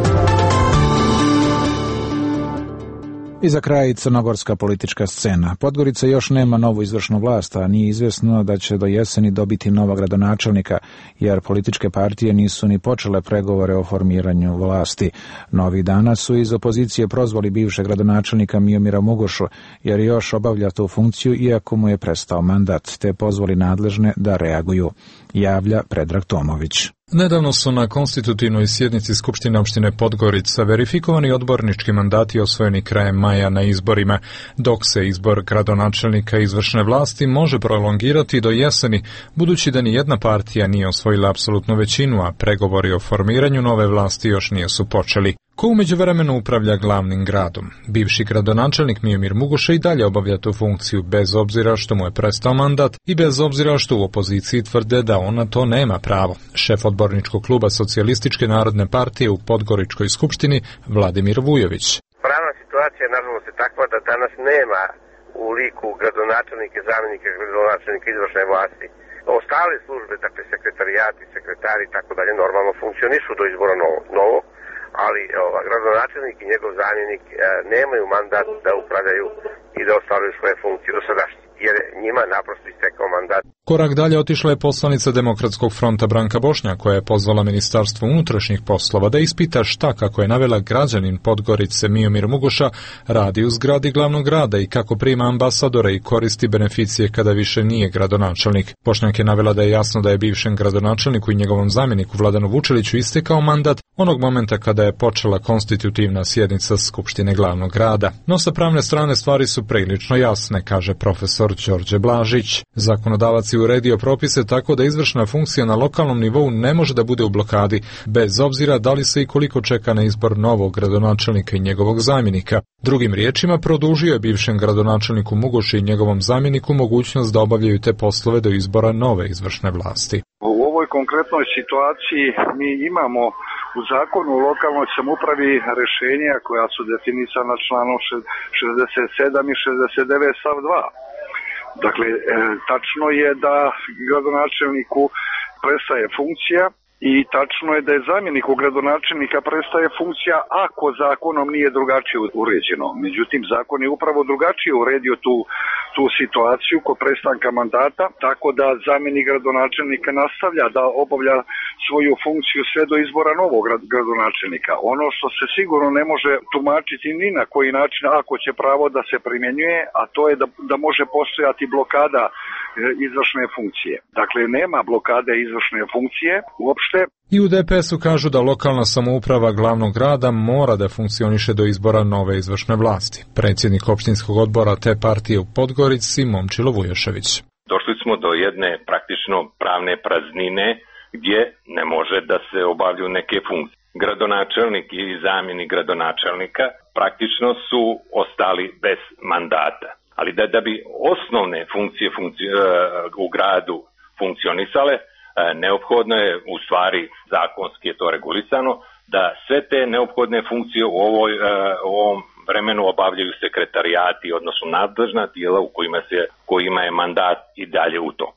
I za kraj crnogorska politička scena. Podgorica još nema novu izvršnu vlast, a nije izvjesno da će do jeseni dobiti nova gradonačelnika, jer političke partije nisu ni počele pregovore o formiranju vlasti. Novih dana su iz opozicije prozvali bivšeg gradonačelnika Miomira Mugošu, jer još obavlja tu funkciju iako mu je prestao mandat, te pozvali nadležne da reaguju, javlja Predrag Tomović. Nedavno su na konstitutivnoj sjednici Skupštine opštine Podgorica verifikovani odbornički mandati osvojeni krajem maja na izborima, dok se izbor gradonačelnika izvršne vlasti može prolongirati do jeseni, budući da ni jedna partija nije osvojila apsolutnu većinu, a pregovori o formiranju nove vlasti još nisu počeli. Ko u međuvremenu upravlja glavnim gradom? Bivši gradonačelnik Miomir Mugoša i dalje obavlja tu funkciju bez obzira što mu je prestao mandat i bez obzira što u opoziciji tvrde da on na to nema pravo. Šef odborničkog kluba Socijalističke narodne partije u Podgoričkoj skupštini Vladimir Vujović. Pravna situacija nažalost je takva da danas nema u liku gradonačelnike, zamjenike gradonačelnika izvršne vlasti. Ostale službe, dakle sekretarijati, sekretari i tako dalje, normalno funkcionišu do izbora novog, ali ova, gradonačelnik i njegov zamjenik e, nemaju mandat da upravljaju i da ostvaruju svoje funkcije do sadašnje, jer njima naprosto istekao mandat. Korak dalje otišla je poslanica Demokratskog fronta Branka Bošnjak, koja je pozvala Ministarstvo unutrašnjih poslova da ispita šta, kako je navela građanin Podgorice Miomir Mugoša, radi u zgradi glavnog grada i kako prima ambasadore i koristi beneficije kada više nije gradonačelnik. Bošnjak je navela da je jasno da je bivšem gradonačelniku i njegovom zamjeniku Vladanu Vučeliću istekao mandat onog momenta kada je počela konstitutivna sjednica Skupštine glavnog grada. No sa pravne strane stvari su prilično jasne, kaže profesor Đorđe Blažić. Zakonodavac je uredio propise tako da izvršna funkcija na lokalnom nivou ne može da bude u blokadi, bez obzira da li se i koliko čeka na izbor novog gradonačelnika i njegovog zamjenika. Drugim riječima, produžio je bivšem gradonačelniku Mugoši i njegovom zamjeniku mogućnost da obavljaju te poslove do izbora nove izvršne vlasti. U ovoj konkretnoj situaciji mi imamo u zakonu o lokalnoj samoupravi rješenja koja su definisana članom šezdeset sedam i šezdeset devet stav dva. Dakle, e, tačno je da gradonačelniku prestaje funkcija i tačno je da je zamjeniku gradonačelnika prestaje funkcija ako zakonom nije drugačije uređeno. Međutim, zakon je upravo drugačije uredio tu, tu situaciju kod prestanka mandata, tako da zamjenik gradonačelnika nastavlja da obavlja svoju funkciju sve do izbora novog gradonačelnika. Ono što se sigurno ne može tumačiti ni na koji način ako će pravo da se primjenjuje, a to je da, da može postojati blokada izvršne funkcije. Dakle, nema blokade izvršne funkcije uopšte. I u D P S-u kažu da lokalna samouprava glavnog grada mora da funkcioniše do izbora nove izvršne vlasti. Predsjednik opštinskog odbora te partije u Podgorici Momčilo Vujošević. Došli smo do jedne praktično pravne praznine gdje ne može da se obavljaju neke funkcije. Gradonačelnik i zamjenik gradonačelnika praktično su ostali bez mandata. Ali da, da bi osnovne funkcije funkci, u gradu funkcionisale, neophodno je, u stvari zakonski je to regulisano, da sve te neophodne funkcije u, ovoj, u ovom vremenu obavljaju sekretarijati, odnosno nadležna tijela u kojima, se, kojima je mandat i dalje u toku.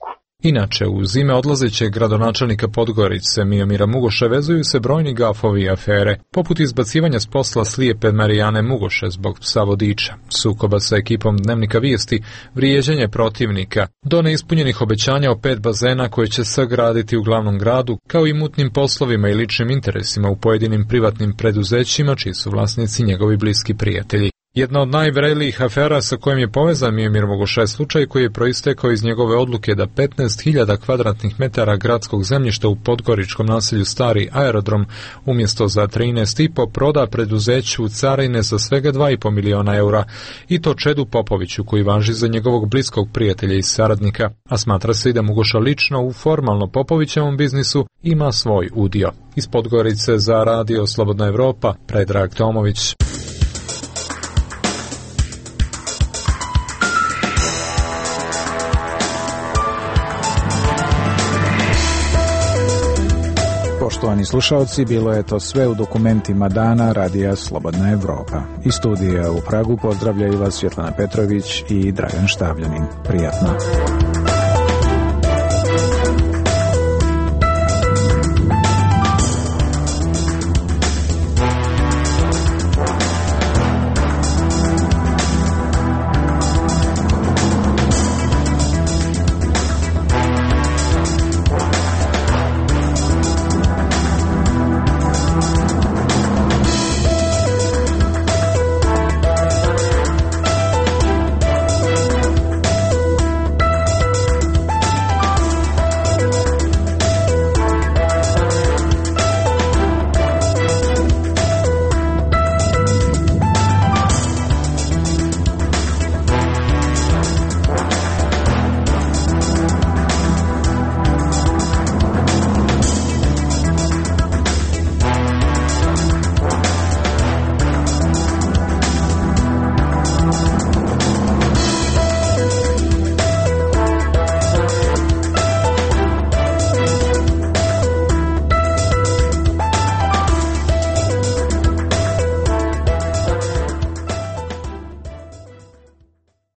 Inače, uz ime odlazećeg gradonačelnika Podgorice Miomira Mugoša vezuju se brojni gafovi i afere, poput izbacivanja s posla slijepe Marijane Mugoše zbog psa vodiča, sukoba sa ekipom Dnevnika Vijesti, vrijeđanje protivnika, do neispunjenih obećanja o pet bazena koje će sagraditi u glavnom gradu, kao i mutnim poslovima i ličnim interesima u pojedinim privatnim preduzećima čiji su vlasnici njegovi bliski prijatelji. Jedna od najvrelijih afera sa kojim je povezan Miomir Mugoša je slučaj koji je proistekao iz njegove odluke da petnaest hiljada kvadratnih metara gradskog zemljišta u podgoričkom naselju Stari aerodrom umjesto za trinaest i po proda preduzeću Carine za svega dva i po miliona eura, i to Čedu Popoviću koji važi za njegovog bliskog prijatelja i saradnika, a smatra se i da Mugoša lično u formalno Popovićevom biznisu ima svoj udio. Iz Podgorice za radio Slobodna Evropa, Predrag Tomović. Poštovani slušalci, bilo je to sve u dokumentima dana radija Slobodna Evropa. Iz studija u Pragu pozdravljaju vas Svjetlana Petrović i Dragan Štavljanin. Prijatno.